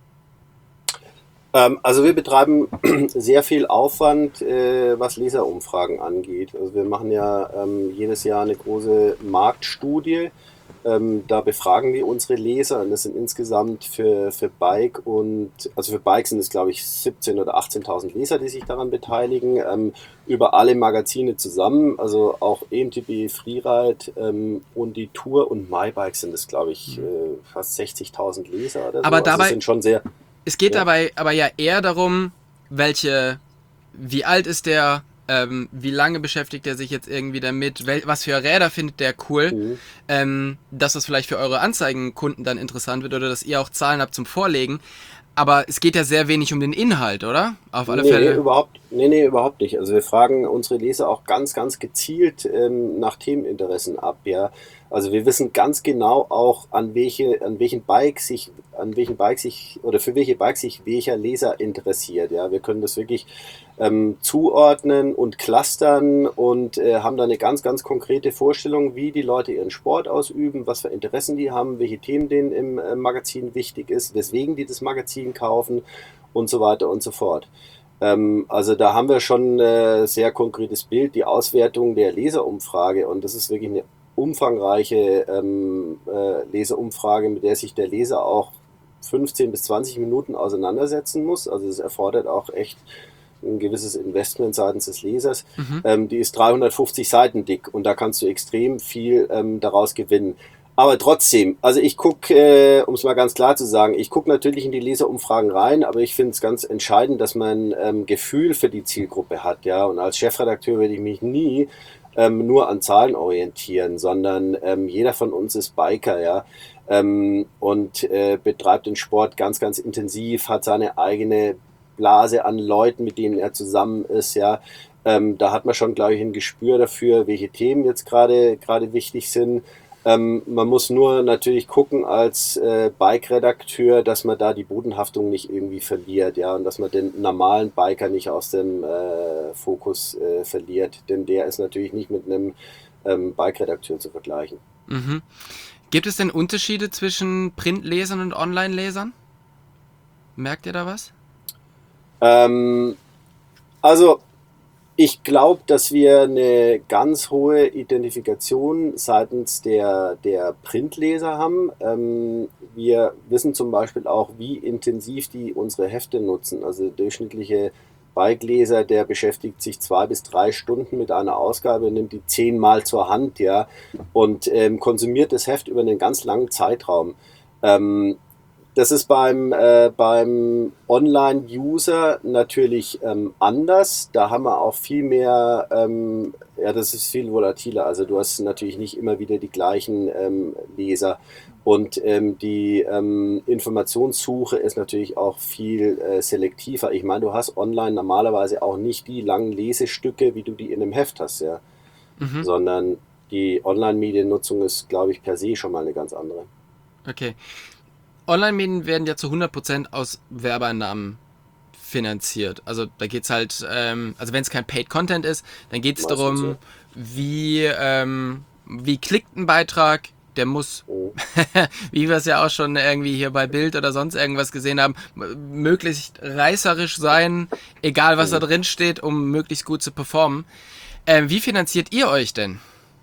Also wir betreiben sehr viel Aufwand, äh, was Leserumfragen angeht. Also wir machen ja ähm, jedes Jahr eine große Marktstudie. Ähm, da befragen wir unsere Leser und das sind insgesamt für, für Bike und, also für Bike sind es glaube ich siebzehntausend oder achtzehntausend Leser, die sich daran beteiligen, ähm, über alle Magazine zusammen, also auch E M T B, Freeride ähm, und die Tour und MyBike sind es glaube ich äh, fast sechzigtausend Leser oder so. Aber dabei also sind schon sehr... Es geht ja. dabei aber ja eher darum, welche, wie alt ist der, ähm, wie lange beschäftigt er sich jetzt irgendwie damit, wel, was für Räder findet der cool, mhm. ähm, dass das vielleicht für eure Anzeigenkunden dann interessant wird oder dass ihr auch Zahlen habt zum Vorlegen. Aber es geht ja sehr wenig um den Inhalt, oder? Auf alle nee, Fälle. Überhaupt, nee, nee, überhaupt nicht. Also wir fragen unsere Leser auch ganz, ganz gezielt ähm, nach Themeninteressen ab, ja. Also wir wissen ganz genau auch, an welche, an welchen Bike sich, an welchen Bike sich oder für welche Bike sich welcher Leser interessiert. Ja, wir können das wirklich ähm, zuordnen und clustern und äh, haben da eine ganz, ganz konkrete Vorstellung, wie die Leute ihren Sport ausüben, was für Interessen die haben, welche Themen denen im äh, Magazin wichtig ist, weswegen die das Magazin kaufen und so weiter und so fort. Ähm, also da haben wir schon ein sehr konkretes Bild, die Auswertung der Leserumfrage und das ist wirklich eine umfangreiche ähm, äh, Leserumfrage, mit der sich der Leser auch fünfzehn bis zwanzig Minuten auseinandersetzen muss. Also es erfordert auch echt ein gewisses Investment seitens des Lesers. Mhm. Ähm, die ist dreihundertfünfzig Seiten dick und da kannst du extrem viel ähm, daraus gewinnen. Aber trotzdem, also ich gucke, äh, um es mal ganz klar zu sagen, ich gucke natürlich in die Leserumfragen rein, aber ich finde es ganz entscheidend, dass man ähm, Gefühl für die Zielgruppe hat. Ja? Und als Chefredakteur werde ich mich nie Ähm, nur an Zahlen orientieren, sondern ähm, jeder von uns ist Biker, ja, ähm, und äh, betreibt den Sport ganz, ganz intensiv, hat seine eigene Blase an Leuten, mit denen er zusammen ist, ja. Ähm, da hat man schon, glaube ich, ein Gespür dafür, welche Themen jetzt gerade gerade wichtig sind. Ähm, man muss nur natürlich gucken als äh, Bike-Redakteur, dass man da die Bodenhaftung nicht irgendwie verliert, ja, und dass man den normalen Biker nicht aus dem äh, Fokus äh, verliert, denn der ist natürlich nicht mit einem ähm, Bike-Redakteur zu vergleichen. Mhm. Gibt es denn Unterschiede zwischen Printlesern und Online-Lesern? Merkt ihr da was? Ähm, also Ich glaube, dass wir eine ganz hohe Identifikation seitens der, der Printleser haben. Ähm, wir wissen zum Beispiel auch, wie intensiv die unsere Hefte nutzen. Also der durchschnittliche Bike-Leser, der beschäftigt sich zwei bis drei Stunden mit einer Ausgabe, nimmt die zehnmal zur Hand, ja, und ähm, konsumiert das Heft über einen ganz langen Zeitraum. Ähm, Das ist beim, äh, beim Online-User natürlich ähm, anders. Da haben wir auch viel mehr, ähm, ja, das ist viel volatiler. Also du hast natürlich nicht immer wieder die gleichen ähm, Leser. Und ähm, die ähm, Informationssuche ist natürlich auch viel äh, selektiver. Ich meine, du hast online normalerweise auch nicht die langen Lesestücke, wie du die in einem Heft hast, ja. Mhm. Sondern die Online-Mediennutzung ist, glaube ich, per se schon mal eine ganz andere. Okay. Online-Medien werden ja zu hundert Prozent aus Werbeeinnahmen finanziert. Also da geht es halt, ähm, also wenn es kein Paid-Content ist, dann geht es darum, so. wie, ähm, wie klickt ein Beitrag, der muss, Oh. wie wir es ja auch schon irgendwie hier bei Bild oder sonst irgendwas gesehen haben, möglichst reißerisch sein, egal was Oh. da drin steht, um möglichst gut zu performen. Ähm, wie finanziert ihr euch denn?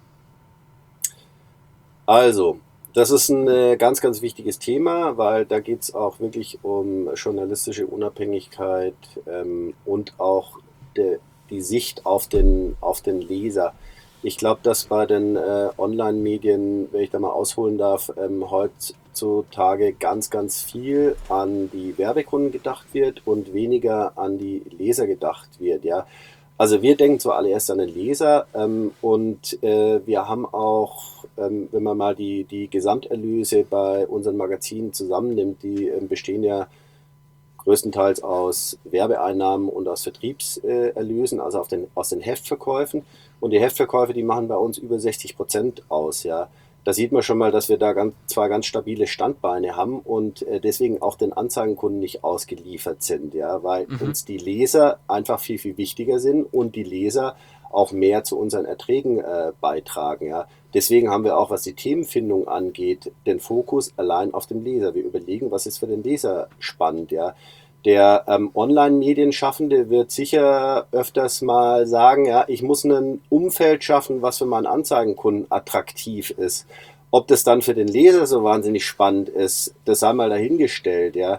Also, das ist ein äh, ganz, ganz wichtiges Thema, weil da geht es auch wirklich um journalistische Unabhängigkeit ähm, und auch de, die Sicht auf den, auf den Leser. Ich glaube, dass bei den äh, Online-Medien, wenn ich da mal ausholen darf, ähm, heutzutage ganz, ganz viel an die Werbekunden gedacht wird und weniger an die Leser gedacht wird. Ja. Also wir denken zuallererst an den Leser ähm, und äh, wir haben auch, ähm, wenn man mal die, die Gesamterlöse bei unseren Magazinen zusammennimmt, die ähm, bestehen ja größtenteils aus Werbeeinnahmen und aus Vertriebserlösen, also auf den, aus den Heftverkäufen. Und die Heftverkäufe, die machen bei uns über sechzig Prozent aus. Ja. Da sieht man schon mal, dass wir da ganz, zwei ganz stabile Standbeine haben und äh, deswegen auch den Anzeigenkunden nicht ausgeliefert sind, ja, weil Mhm. uns die Leser einfach viel, viel wichtiger sind und die Leser auch mehr zu unseren Erträgen äh, beitragen. Ja. Deswegen haben wir auch, was die Themenfindung angeht, den Fokus allein auf dem Leser. Wir überlegen, was ist für den Leser spannend. Ja. Der ähm, Online-Medienschaffende wird sicher öfters mal sagen, ja, ich muss ein Umfeld schaffen, was für meinen Anzeigenkunden attraktiv ist. Ob das dann für den Leser so wahnsinnig spannend ist, das sei mal dahingestellt, ja.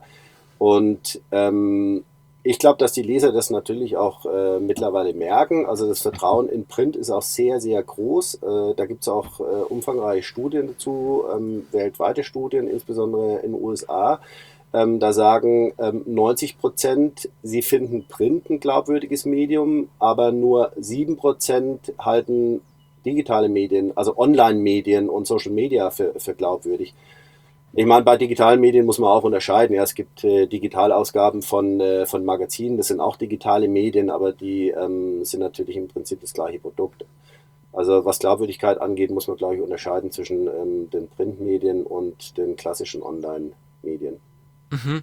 Und ähm, ich glaube, dass die Leser das natürlich auch äh, mittlerweile merken. Also das Vertrauen in Print ist auch sehr, sehr groß. Äh, da gibt es auch äh, umfangreiche Studien dazu, ähm, weltweite Studien, insbesondere in den U S A. Ähm, da sagen ähm, neunzig Prozent, sie finden Print ein glaubwürdiges Medium, aber nur sieben Prozent halten digitale Medien, also Online-Medien und Social Media für, für glaubwürdig. Ich meine, bei digitalen Medien muss man auch unterscheiden. Ja, es gibt äh, Digitalausgaben von, äh, von Magazinen, das sind auch digitale Medien, aber die ähm, sind natürlich im Prinzip das gleiche Produkt. Also was Glaubwürdigkeit angeht, muss man, glaube ich, unterscheiden zwischen ähm, den Printmedien und den klassischen Online-Medien. Mhm.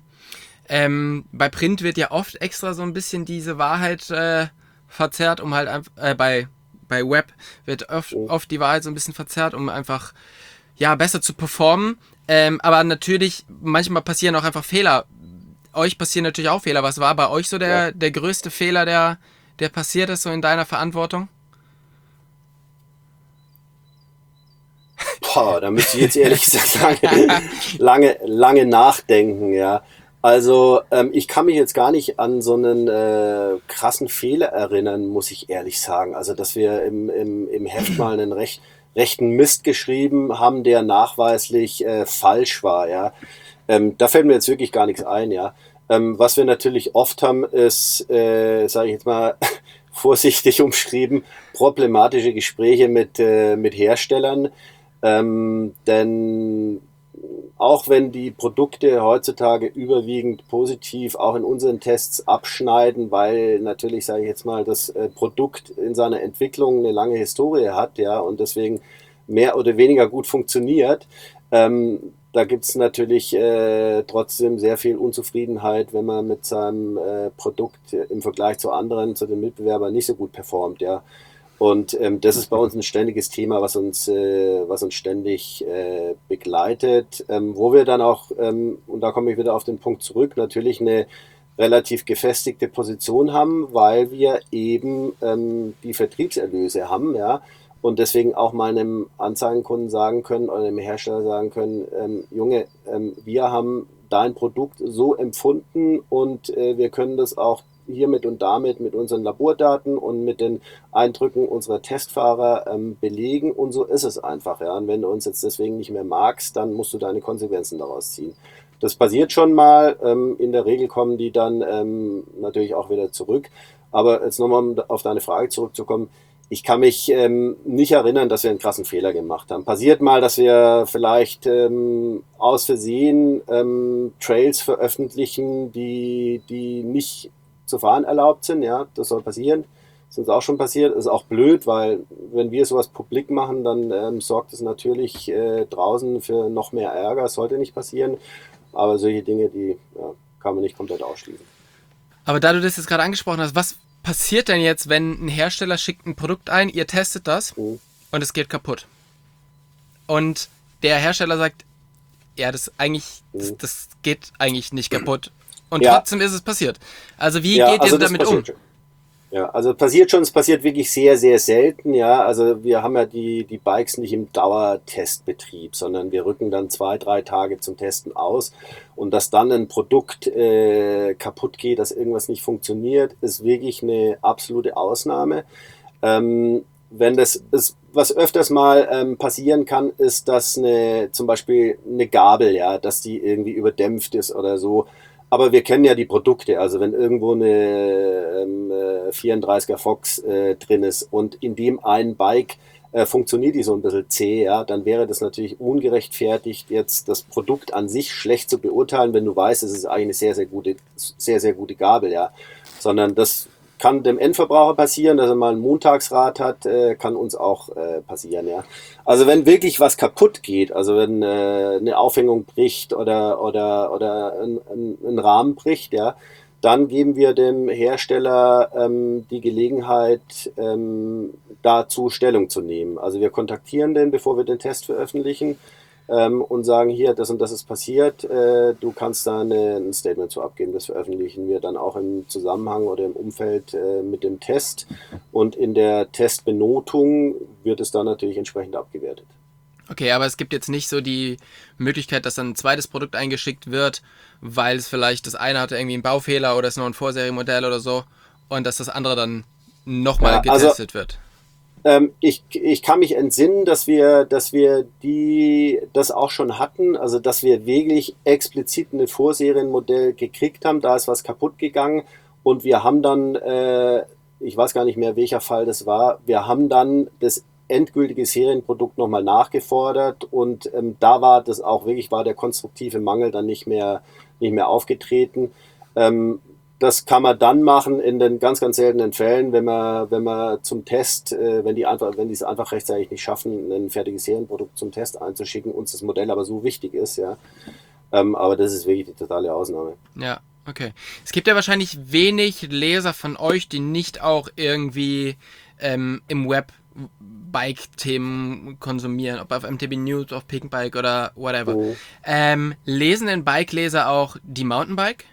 Ähm, bei Print wird ja oft extra so ein bisschen diese Wahrheit äh, verzerrt, um halt einfach, äh, bei, bei Web wird oft, Oh. oft die Wahrheit so ein bisschen verzerrt, um einfach, ja, besser zu performen. Ähm, aber natürlich, manchmal passieren auch einfach Fehler. Euch passieren natürlich auch Fehler. Was war bei euch so der, Ja. der größte Fehler, der, der passiert ist, so in deiner Verantwortung? Boah, da müsste ich jetzt ehrlich gesagt lange, lange, lange nachdenken, ja. Also ähm, ich kann mich jetzt gar nicht an so einen äh, krassen Fehler erinnern, muss ich ehrlich sagen. Also dass wir im, im, im Heft mal einen recht, rechten Mist geschrieben haben, der nachweislich äh, falsch war, ja. Ähm, da fällt mir jetzt wirklich gar nichts ein, ja. Ähm, was wir natürlich oft haben, ist, äh, sage ich jetzt mal vorsichtig umschrieben, problematische Gespräche mit, äh, mit Herstellern. Ähm, denn auch wenn die Produkte heutzutage überwiegend positiv auch in unseren Tests abschneiden, weil natürlich, sage ich jetzt mal, das äh, Produkt in seiner Entwicklung eine lange Historie hat, ja, und deswegen mehr oder weniger gut funktioniert, ähm, da gibt es natürlich äh, trotzdem sehr viel Unzufriedenheit, wenn man mit seinem äh, Produkt im Vergleich zu anderen, zu den Mitbewerbern nicht so gut performt, ja. Und ähm, das ist bei uns ein ständiges Thema, was uns, äh, was uns ständig äh, begleitet, ähm, wo wir dann auch, ähm, und da komme ich wieder auf den Punkt zurück, natürlich eine relativ gefestigte Position haben, weil wir eben ähm, die Vertriebserlöse haben, ja, und deswegen auch meinem Anzeigenkunden sagen können oder dem Hersteller sagen können, ähm, Junge, ähm, wir haben dein Produkt so empfunden und äh, wir können das auch hiermit und damit mit unseren Labordaten und mit den Eindrücken unserer Testfahrer ähm, belegen, und so ist es einfach, ja, und wenn du uns jetzt deswegen nicht mehr magst, dann musst du deine Konsequenzen daraus ziehen. Das passiert schon mal, ähm, in der Regel kommen die dann ähm, natürlich auch wieder zurück, aber jetzt nochmal, um auf deine Frage zurückzukommen, ich kann mich ähm, nicht erinnern, dass wir einen krassen Fehler gemacht haben. Passiert mal, dass wir vielleicht ähm, aus Versehen ähm, Trails veröffentlichen, die, die nicht zu fahren erlaubt sind, ja, das soll passieren. Das ist uns auch schon passiert. Das ist auch blöd, weil wenn wir sowas publik machen, dann ähm, sorgt es natürlich äh, draußen für noch mehr Ärger. Das sollte nicht passieren. Aber solche Dinge, die ja, kann man nicht komplett ausschließen. Aber da du das jetzt gerade angesprochen hast, was passiert denn jetzt, wenn ein Hersteller schickt ein Produkt ein, ihr testet das mhm. und es geht kaputt? Und der Hersteller sagt, ja, das eigentlich, mhm. das, das geht eigentlich nicht kaputt. Und ja. trotzdem ist es passiert. Also wie ja, geht also ihr damit um? Schon. Ja, also passiert schon, es passiert wirklich sehr, sehr selten, ja. Also wir haben ja die, die Bikes nicht im Dauertestbetrieb, sondern wir rücken dann zwei, drei Tage zum Testen aus. Und dass dann ein Produkt äh, kaputt geht, dass irgendwas nicht funktioniert, ist wirklich eine absolute Ausnahme. Ähm, wenn das ist, was öfters mal ähm, passieren kann, ist, dass eine, zum Beispiel eine Gabel, ja, dass die irgendwie überdämpft ist oder so. Aber wir kennen ja die Produkte, also wenn irgendwo eine ähm, vierunddreißiger Fox äh, drin ist und in dem einen Bike äh, funktioniert die so ein bisschen zäh, ja, dann wäre das natürlich ungerechtfertigt, jetzt das Produkt an sich schlecht zu beurteilen, wenn du weißt, es ist eigentlich eine sehr, sehr gute, sehr, sehr gute Gabel, ja. Sondern das kann dem Endverbraucher passieren, dass er mal ein Montagsrad hat, äh, kann uns auch äh, passieren, ja. Also wenn wirklich was kaputt geht, also wenn äh, eine Aufhängung bricht oder oder oder ein, ein, ein Rahmen bricht, ja, dann geben wir dem Hersteller ähm, die Gelegenheit, ähm, dazu Stellung zu nehmen. Also wir kontaktieren den, bevor wir den Test veröffentlichen, ähm, und sagen, hier, das und das ist passiert, äh, du kannst da eine, ein Statement zu abgeben. Das veröffentlichen wir dann auch im Zusammenhang oder im Umfeld äh, mit dem Test, und in der Testbenotung wird es dann natürlich entsprechend abgewertet. Okay, aber es gibt jetzt nicht so die Möglichkeit, dass dann ein zweites Produkt eingeschickt wird, weil es vielleicht das eine hatte irgendwie einen Baufehler oder ist noch ein Vorserienmodell oder so, und dass das andere dann nochmal ja, also, getestet wird. Ähm, ich, ich kann mich entsinnen, dass wir, dass wir die, das auch schon hatten, also dass wir wirklich explizit ein Vorserienmodell gekriegt haben, da ist was kaputt gegangen und wir haben dann, äh, ich weiß gar nicht mehr, welcher Fall das war, wir haben dann das endgültige Serienprodukt nochmal nachgefordert, und ähm, da war das auch wirklich, war der konstruktive Mangel dann nicht mehr, nicht mehr aufgetreten. Ähm, das kann man dann machen in den ganz, ganz seltenen Fällen, wenn man, wenn man zum Test, äh, wenn die einfach, wenn die es einfach rechtzeitig nicht schaffen, ein fertiges Serienprodukt zum Test einzuschicken, uns das Modell aber so wichtig ist, ja. Ähm, aber das ist wirklich die totale Ausnahme. Ja, okay. Es gibt ja wahrscheinlich wenig Leser von euch, die nicht auch irgendwie ähm, im Web Bike-Themen konsumieren, ob auf M T B News, auf Pickbike oder whatever. Mhm. Ähm, lesen denn Bike-Leser auch die Mountainbike?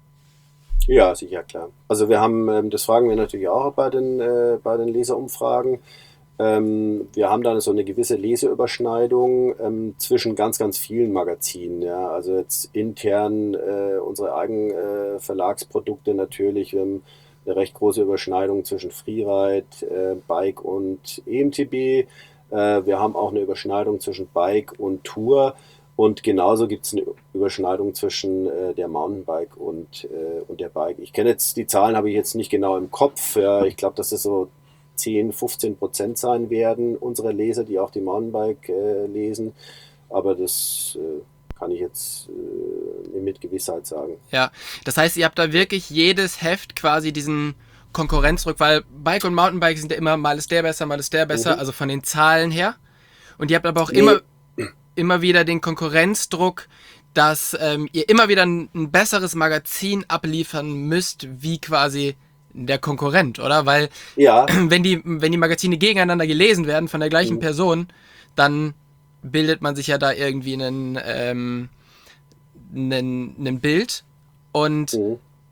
Ja, sicher, klar. Also wir haben, ähm, das fragen wir natürlich auch bei den, äh, bei den Leserumfragen. Ähm, wir haben dann so eine gewisse Leseüberschneidung ähm, zwischen ganz, ganz vielen Magazinen. Ja? Also jetzt intern äh, unsere eigenen äh, Verlagsprodukte natürlich. Wir haben eine recht große Überschneidung zwischen Freeride, äh, Bike und E M T B. Äh, wir haben auch eine Überschneidung zwischen Bike und Tour. Und genauso gibt es eine Überschneidung zwischen äh, der Mountainbike und, äh, und der Bike. Ich kenne jetzt, die Zahlen habe ich jetzt nicht genau im Kopf. Ja, ich glaube, dass es so zehn, fünfzehn Prozent sein werden, unsere Leser, die auch die Mountainbike äh, lesen. Aber das äh, kann ich jetzt äh, mit Gewissheit sagen. Ja, das heißt, ihr habt da wirklich jedes Heft quasi diesen Konkurrenzdruck, weil Bike und Mountainbike sind ja immer, mal ist der besser, mal ist der besser, mhm. also von den Zahlen her. Und ihr habt aber auch nee. immer... immer wieder den Konkurrenzdruck, dass ähm, ihr immer wieder ein, ein besseres Magazin abliefern müsst, wie quasi der Konkurrent, oder? Weil ja. wenn die, wenn die Magazine gegeneinander gelesen werden von der gleichen mhm. Person, dann bildet man sich ja da irgendwie einen, ähm, einen, einen Bild. Und mhm.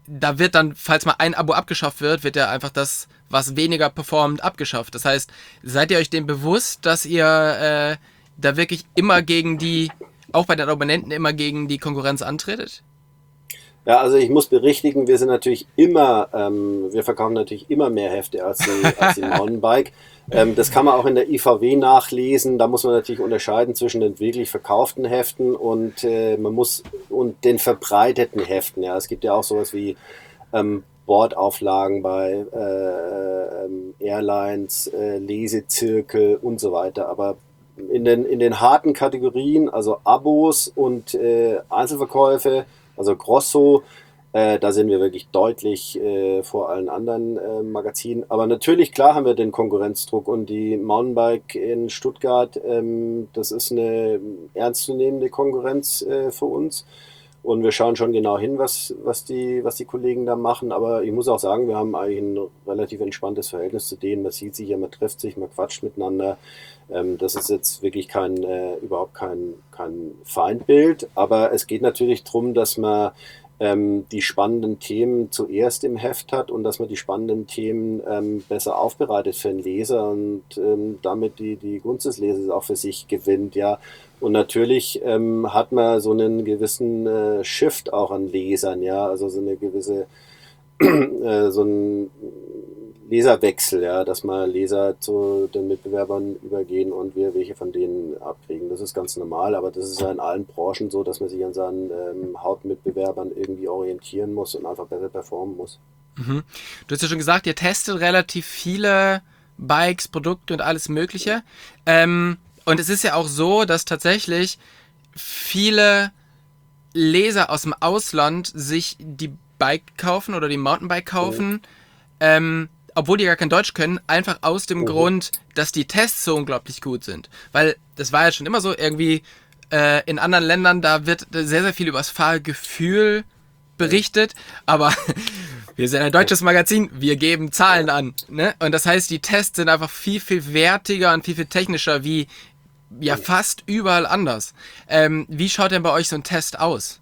da wird dann, falls mal ein Abo abgeschafft wird, wird ja einfach das, was weniger performt, abgeschafft. Das heißt, seid ihr euch dem bewusst, dass ihr äh, da wirklich immer gegen die, auch bei den Abonnenten immer gegen die Konkurrenz antretet? Ja, also ich muss berichtigen, wir sind natürlich immer, ähm, wir verkaufen natürlich immer mehr Hefte als die, als die Mountainbike. Ähm, das kann man auch in der I V W nachlesen. Da muss man natürlich unterscheiden zwischen den wirklich verkauften Heften und äh, man muss und den verbreiteten Heften. Ja, es gibt ja auch sowas wie ähm, Bordauflagen bei äh, ähm, Airlines, äh, Lesezirkel und so weiter. Aber in den in den harten Kategorien, also Abos und äh, Einzelverkäufe, also Grosso, äh, da sind wir wirklich deutlich äh, vor allen anderen äh, Magazinen. Aber natürlich, klar haben wir den Konkurrenzdruck und die Mountainbike in Stuttgart, ähm, das ist eine ernstzunehmende Konkurrenz äh, für uns. Und wir schauen schon genau hin, was, was, die, was die Kollegen da machen. Aber ich muss auch sagen, wir haben eigentlich ein relativ entspanntes Verhältnis zu denen. Man sieht sich ja, man trifft sich, man quatscht miteinander. Ähm, das ist jetzt wirklich kein, äh, überhaupt kein, kein Feindbild. Aber es geht natürlich darum, dass man ähm, die spannenden Themen zuerst im Heft hat und dass man die spannenden Themen ähm, besser aufbereitet für den Leser und ähm, damit die, die Gunst des Lesers auch für sich gewinnt, ja. Und natürlich ähm, hat man so einen gewissen äh, Shift auch an Lesern, ja, also so eine gewisse, äh, so ein Leserwechsel, ja, dass mal Leser zu den Mitbewerbern übergehen und wir welche von denen abkriegen. Das ist ganz normal, aber das ist ja in allen Branchen so, dass man sich an seinen ähm, Hauptmitbewerbern irgendwie orientieren muss und einfach besser performen muss. Mhm. Du hast ja schon gesagt, ihr testet relativ viele Bikes, Produkte und alles Mögliche. Ähm, und es ist ja auch so, dass tatsächlich viele Leser aus dem Ausland sich die Bike kaufen oder die Mountainbike kaufen, mhm. ähm, obwohl die gar kein Deutsch können, einfach aus dem mhm. Grund, dass die Tests so unglaublich gut sind. Weil das war ja schon immer so, irgendwie äh, in anderen Ländern, da wird sehr, sehr viel über das Fahrgefühl berichtet, aber wir sind ein deutsches Magazin, wir geben Zahlen an. Ne? Und das heißt, die Tests sind einfach viel, viel wertiger und viel, viel technischer, wie ja fast überall anders. Ähm, wie schaut denn bei euch so ein Test aus?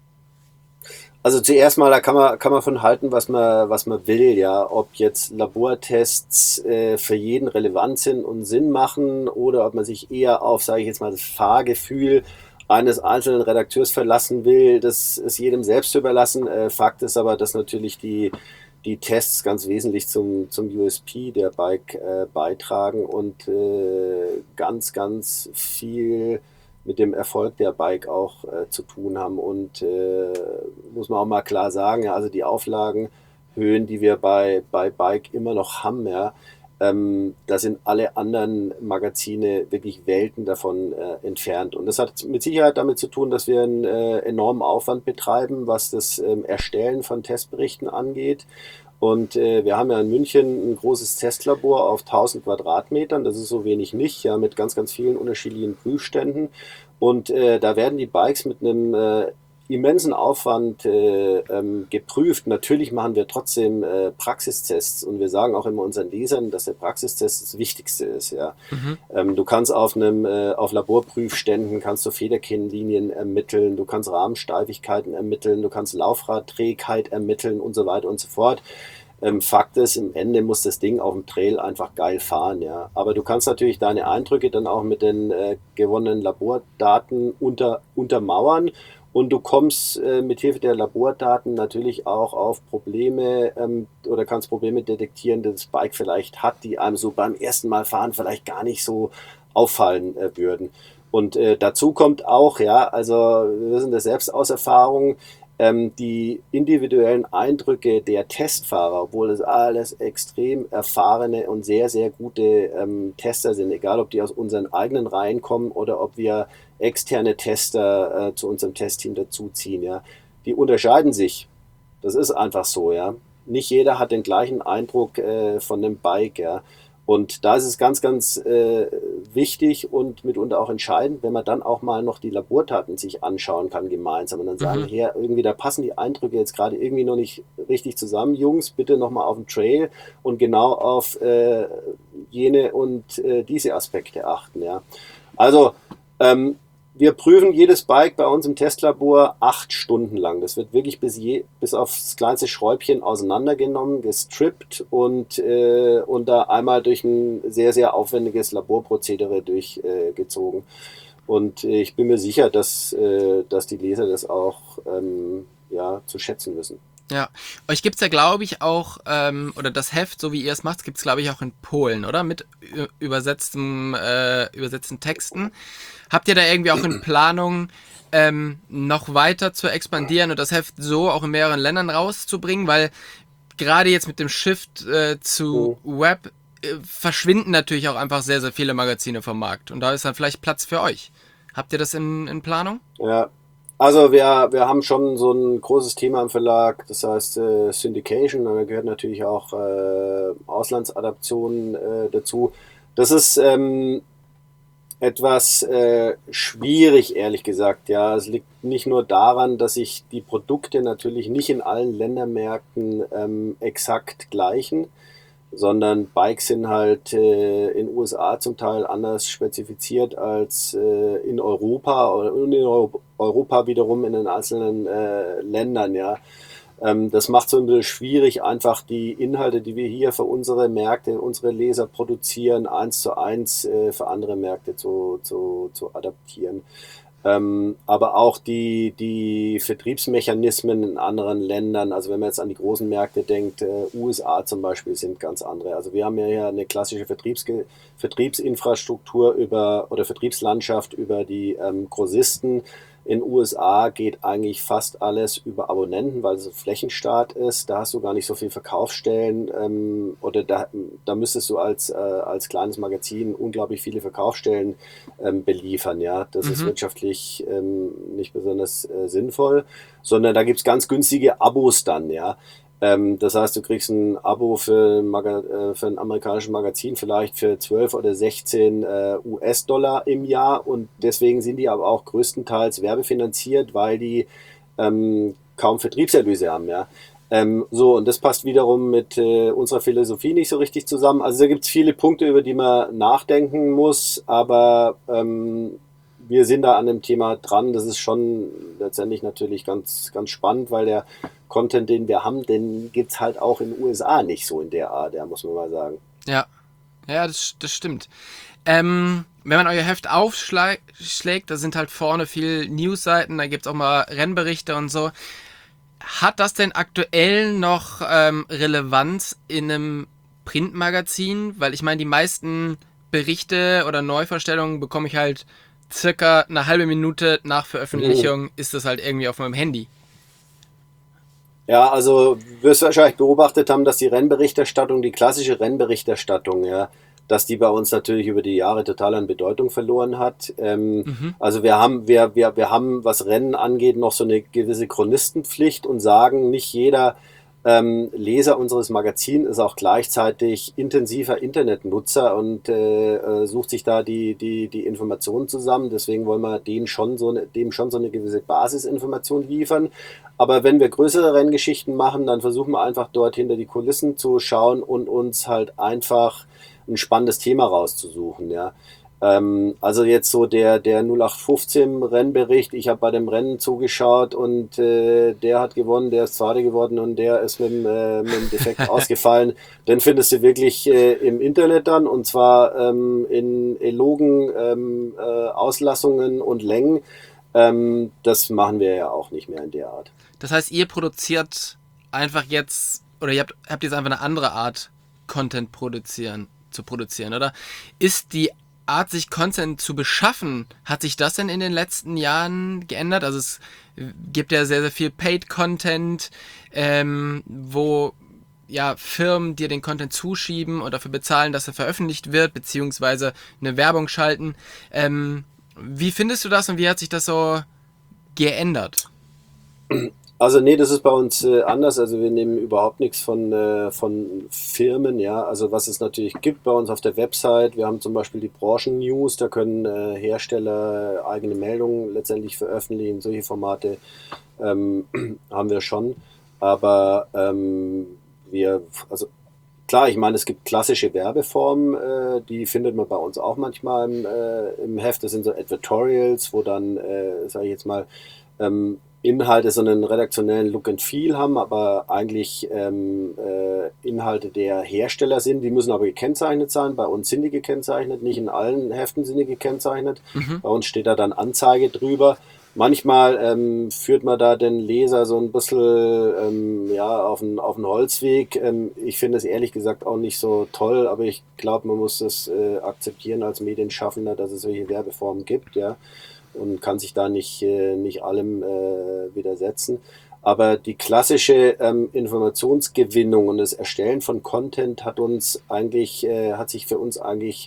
Also zuerst mal, da kann man, kann man von halten, was man, was man will, ja. Ob jetzt Labortests äh, für jeden relevant sind und Sinn machen oder ob man sich eher auf, sage ich jetzt mal, das Fahrgefühl eines einzelnen Redakteurs verlassen will, das ist jedem selbst zu überlassen. Äh, Fakt ist aber, dass natürlich die, die Tests ganz wesentlich zum, zum U S P der Bike äh, beitragen und äh, ganz, ganz viel mit dem Erfolg der Bike auch äh, zu tun haben. Und äh, muss man auch mal klar sagen, ja, also die Auflagenhöhen, die wir bei, bei Bike immer noch haben, ja, ähm, da sind alle anderen Magazine wirklich Welten davon äh, entfernt. Und das hat mit Sicherheit damit zu tun, dass wir einen äh, enormen Aufwand betreiben, was das ähm, Erstellen von Testberichten angeht. Und äh, wir haben ja in München ein großes Testlabor auf tausend Quadratmetern, das ist so wenig nicht, ja, mit ganz, ganz vielen unterschiedlichen Prüfständen. Und äh, da werden die Bikes mit einem äh, immensen Aufwand äh, ähm, geprüft. Natürlich machen wir trotzdem äh, Praxistests und wir sagen auch immer unseren Lesern, dass der Praxistest das Wichtigste ist. Ja. Mhm. Ähm, du kannst auf einem äh, auf Laborprüfständen kannst du Federkennlinien ermitteln, du kannst Rahmensteifigkeiten ermitteln, du kannst Laufradträgheit ermitteln und so weiter und so fort. Ähm, Fakt ist, im Ende muss das Ding auf dem Trail einfach geil fahren, ja. Aber du kannst natürlich deine Eindrücke dann auch mit den äh, gewonnenen Labordaten unter, untermauern. Und du kommst äh, mit Hilfe der Labordaten natürlich auch auf Probleme ähm, oder kannst Probleme detektieren, die das Bike vielleicht hat, die einem so beim ersten Mal fahren vielleicht gar nicht so auffallen äh, würden. Und äh, dazu kommt auch, ja, also wir wissen das selbst aus Erfahrung, ähm, die individuellen Eindrücke der Testfahrer, obwohl es alles extrem erfahrene und sehr, sehr gute ähm, Tester sind, egal ob die aus unseren eigenen Reihen kommen oder ob wir externe Tester äh, zu unserem Testteam dazuziehen, ja, die unterscheiden sich. Das ist einfach so, ja. Nicht jeder hat den gleichen Eindruck äh, von dem Bike, ja. Und da ist es ganz, ganz äh, wichtig und mitunter auch entscheidend, wenn man dann auch mal noch die Labordaten sich anschauen kann gemeinsam und dann sagen, mhm. hier, irgendwie, da passen die Eindrücke jetzt gerade irgendwie noch nicht richtig zusammen. Jungs, bitte nochmal auf den Trail und genau auf äh, jene und äh, diese Aspekte achten, ja. Also, ähm, wir prüfen jedes Bike bei uns im Testlabor acht Stunden lang. Das wird wirklich bis, je, bis aufs kleinste Schräubchen auseinandergenommen, gestrippt und, äh, und da einmal durch ein sehr, sehr aufwendiges Laborprozedere durchgezogen. Äh, und äh, ich bin mir sicher, dass, äh, dass die Leser das auch ähm, ja, zu schätzen wissen. Ja, euch gibt es ja, glaube ich, auch, ähm, oder das Heft, so wie ihr es macht, gibt es, glaube ich, auch in Polen, oder? Mit übersetzten, äh, übersetzten Texten. Habt ihr da irgendwie auch in Planung, ähm, noch weiter zu expandieren und das Heft so auch in mehreren Ländern rauszubringen? Weil gerade jetzt mit dem Shift äh, zu oh. Web äh, verschwinden natürlich auch einfach sehr, sehr viele Magazine vom Markt. Und da ist dann vielleicht Platz für euch. Habt ihr das in, in Planung? Ja. Also wir, wir haben schon so ein großes Thema im Verlag, das heißt äh, Syndication, da gehört natürlich auch äh, Auslandsadaptionen äh, dazu. Das ist ähm, etwas äh, schwierig, ehrlich gesagt. Ja, es liegt nicht nur daran, dass sich die Produkte natürlich nicht in allen Ländermärkten ähm, exakt gleichen, sondern Bikes sind halt äh, in den U S A zum Teil anders spezifiziert als äh, in Europa und in Euro- Europa wiederum in den einzelnen äh, Ländern, ja. Ähm, das macht so ein bisschen schwierig, einfach die Inhalte, die wir hier für unsere Märkte, unsere Leser produzieren, eins zu eins äh, für andere Märkte zu, zu, zu adaptieren. Ähm, aber auch die, die Vertriebsmechanismen in anderen Ländern, also wenn man jetzt an die großen Märkte denkt, äh, U S A zum Beispiel, sind ganz andere. Also wir haben ja hier eine klassische Vertriebs Vertriebsinfrastruktur über oder Vertriebslandschaft über die ähm, Grossisten. In U S A geht eigentlich fast alles über Abonnenten, weil es ein Flächenstaat ist. Da hast du gar nicht so viel Verkaufsstellen ähm, oder da, da müsstest du als, äh, als kleines Magazin unglaublich viele Verkaufsstellen ähm, beliefern. Ja, das mhm. ist wirtschaftlich ähm, nicht besonders äh, sinnvoll, sondern da gibt es ganz günstige Abos dann. Ja. Ähm, das heißt, du kriegst ein Abo für, Maga- äh, für ein amerikanisches Magazin vielleicht für zwölf oder sechzehn äh, U S-Dollar im Jahr und deswegen sind die aber auch größtenteils werbefinanziert, weil die ähm, kaum Vertriebserlöse haben. Ja? Ähm, so, und das passt wiederum mit äh, unserer Philosophie nicht so richtig zusammen. Also da gibt es viele Punkte, über die man nachdenken muss, aber ähm, wir sind da an dem Thema dran. Das ist schon letztendlich natürlich ganz, ganz spannend, weil der Content, den wir haben, den gibt es halt auch in den U S A nicht so in der Art, ja, muss man mal sagen. Ja, ja, das, das stimmt. Ähm, wenn man euer Heft aufschlägt, da sind halt vorne viel Newsseiten, da gibt es auch mal Rennberichte und so. Hat das denn aktuell noch ähm, Relevanz in einem Printmagazin? Weil ich meine, die meisten Berichte oder Neuvorstellungen bekomme ich halt circa eine halbe Minute nach Veröffentlichung, mhm. ist das halt irgendwie auf meinem Handy. Ja, also wirst du wahrscheinlich beobachtet haben, dass die Rennberichterstattung, die klassische Rennberichterstattung, ja, dass die bei uns natürlich über die Jahre total an Bedeutung verloren hat. Ähm, mhm. Also wir haben, wir, wir, wir haben, was Rennen angeht, noch so eine gewisse Chronistenpflicht und sagen, nicht jeder ähm, Leser unseres Magazins ist auch gleichzeitig intensiver Internetnutzer und äh, sucht sich da die, die, die Informationen zusammen. Deswegen wollen wir denen schon so eine, dem schon so eine gewisse Basisinformation liefern. Aber wenn wir größere Renngeschichten machen, dann versuchen wir einfach dort hinter die Kulissen zu schauen und uns halt einfach ein spannendes Thema rauszusuchen. Ja. Ähm, also jetzt so der, der null acht fünfzehn Rennbericht, ich habe bei dem Rennen zugeschaut und äh, der hat gewonnen, der ist Zweiter geworden und der ist mit dem, äh, mit dem Defekt ausgefallen. Den findest du wirklich äh, im Internet dann und zwar ähm, in Elogen, ähm, äh, Auslassungen und Längen. Ähm, das machen wir ja auch nicht mehr in der Art. Das heißt, ihr produziert einfach jetzt, oder ihr habt, habt jetzt einfach eine andere Art, Content produzieren, zu produzieren, oder? Ist die Art, sich Content zu beschaffen, hat sich das denn in den letzten Jahren geändert? Also es gibt ja sehr, sehr viel Paid-Content, ähm, wo ja Firmen dir den Content zuschieben und dafür bezahlen, dass er veröffentlicht wird, beziehungsweise eine Werbung schalten. Ähm, wie findest du das und wie hat sich das so geändert? Also nee, das ist bei uns äh, anders. Also wir nehmen überhaupt nichts von, äh, von Firmen, ja. Also was es natürlich gibt bei uns auf der Website, wir haben zum Beispiel die Branchen-News, da können äh, Hersteller eigene Meldungen letztendlich veröffentlichen. Solche Formate ähm, haben wir schon. Aber ähm, wir, also klar, ich meine, es gibt klassische Werbeformen, äh, die findet man bei uns auch manchmal im, äh, im Heft. Das sind so Advertorials, wo dann, äh, sage ich jetzt mal, ähm, Inhalte so einen redaktionellen Look and Feel haben, aber eigentlich ähm, äh, Inhalte der Hersteller sind. Die müssen aber gekennzeichnet sein. Bei uns sind die gekennzeichnet, nicht in allen Heften sind die gekennzeichnet. Mhm. Bei uns steht da dann Anzeige drüber. Manchmal ähm, führt man da den Leser so ein bisschen ähm, ja, auf einen, auf einen Holzweg. Ähm, ich finde es ehrlich gesagt auch nicht so toll, aber ich glaube, man muss das äh, akzeptieren als Medienschaffender, dass es solche Werbeformen gibt, ja, und kann sich da nicht, äh, nicht allem äh, widersetzen. Aber die klassische ähm, Informationsgewinnung und das Erstellen von Content hat uns eigentlich, äh, hat sich für uns eigentlich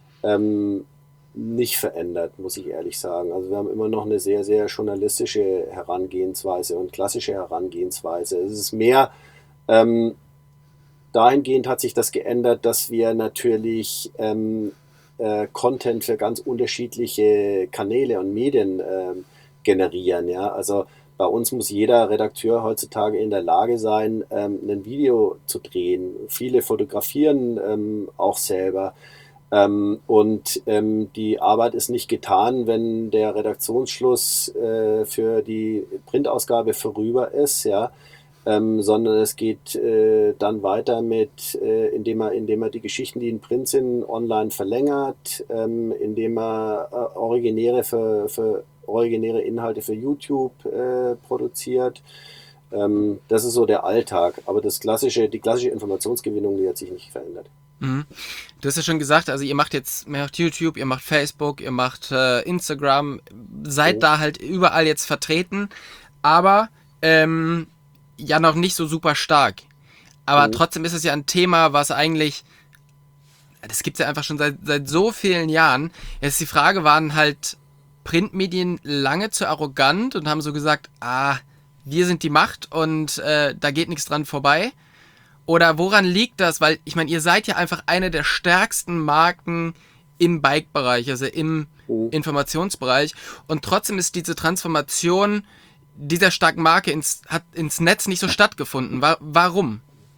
ähm, nicht verändert, muss ich ehrlich sagen. Also wir haben immer noch eine sehr, sehr journalistische Herangehensweise und klassische Herangehensweise. Es ist mehr, ähm, dahingehend hat sich das geändert, dass wir natürlich ähm, äh, Content für ganz unterschiedliche Kanäle und Medien äh, generieren. Ja? Also bei uns muss jeder Redakteur heutzutage in der Lage sein, ähm, ein Video zu drehen. Viele fotografieren ähm, auch selber. Ähm, und ähm, die Arbeit ist nicht getan, wenn der Redaktionsschluss äh, für die Printausgabe vorüber ist, ja, ähm, sondern es geht äh, dann weiter mit, äh, indem er, indem er die Geschichten, die in Print sind, online verlängert, ähm, indem er äh, originäre, für, für originäre Inhalte für YouTube äh, produziert. Ähm, das ist so der Alltag, aber das klassische, die klassische Informationsgewinnung, die hat sich nicht verändert. Mhm. Du hast ja schon gesagt, also ihr macht jetzt, ihr macht YouTube, ihr macht Facebook, ihr macht äh, Instagram, seid oh. da halt überall jetzt vertreten, aber ähm, ja noch nicht so super stark. Aber oh. trotzdem ist es ja ein Thema, was eigentlich, das gibt es ja einfach schon seit, seit so vielen Jahren. Jetzt die Frage, waren halt Printmedien lange zu arrogant und haben so gesagt, ah, wir sind die Macht und äh, da geht nichts dran vorbei? Oder woran liegt das? Weil, ich meine, ihr seid ja einfach eine der stärksten Marken im Bike-Bereich, also im oh. Informationsbereich. Und trotzdem ist diese Transformation dieser starken Marke ins, hat ins Netz nicht so stattgefunden. War, warum?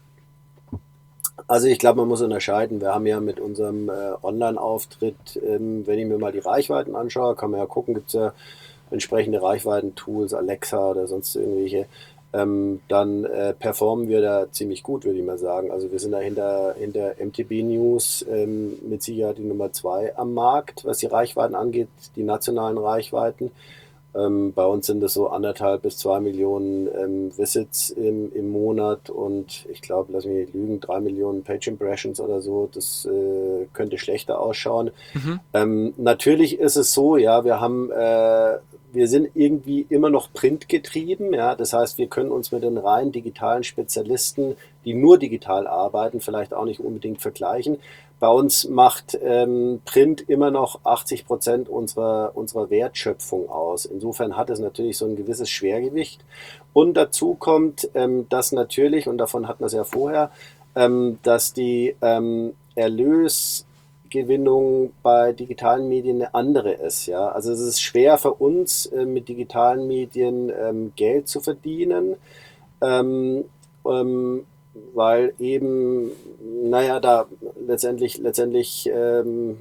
Also ich glaube, man muss unterscheiden. Wir haben ja mit unserem äh, Online-Auftritt, ähm, wenn ich mir mal die Reichweiten anschaue, kann man ja gucken, gibt es ja entsprechende Reichweiten-Tools, Alexa oder sonst irgendwelche. Ähm, dann äh, performen wir da ziemlich gut, würde ich mal sagen. Also wir sind da hinter, hinter M T B News ähm, mit Sicherheit die Nummer zwei am Markt, was die Reichweiten angeht, die nationalen Reichweiten. Ähm, bei uns sind es so anderthalb bis zwei Millionen ähm, Visits im, im Monat und ich glaube, lass mich nicht lügen, drei Millionen Page Impressions oder so. Das äh, könnte schlechter ausschauen. Mhm. Ähm, natürlich ist es so, ja, wir haben äh, Wir sind irgendwie immer noch printgetrieben, ja. Das heißt, wir können uns mit den rein digitalen Spezialisten, die nur digital arbeiten, vielleicht auch nicht unbedingt vergleichen. Bei uns macht ähm, Print immer noch achtzig Prozent unserer, unserer Wertschöpfung aus. Insofern hat es natürlich so ein gewisses Schwergewicht. Und dazu kommt, ähm, dass natürlich, und davon hatten wir es ja vorher, ähm, dass die ähm, Erlös Gewinnung bei digitalen Medien eine andere ist. Ja? Also es ist schwer für uns, äh, mit digitalen Medien ähm, Geld zu verdienen, ähm, ähm, weil eben, naja, da letztendlich, letztendlich ähm,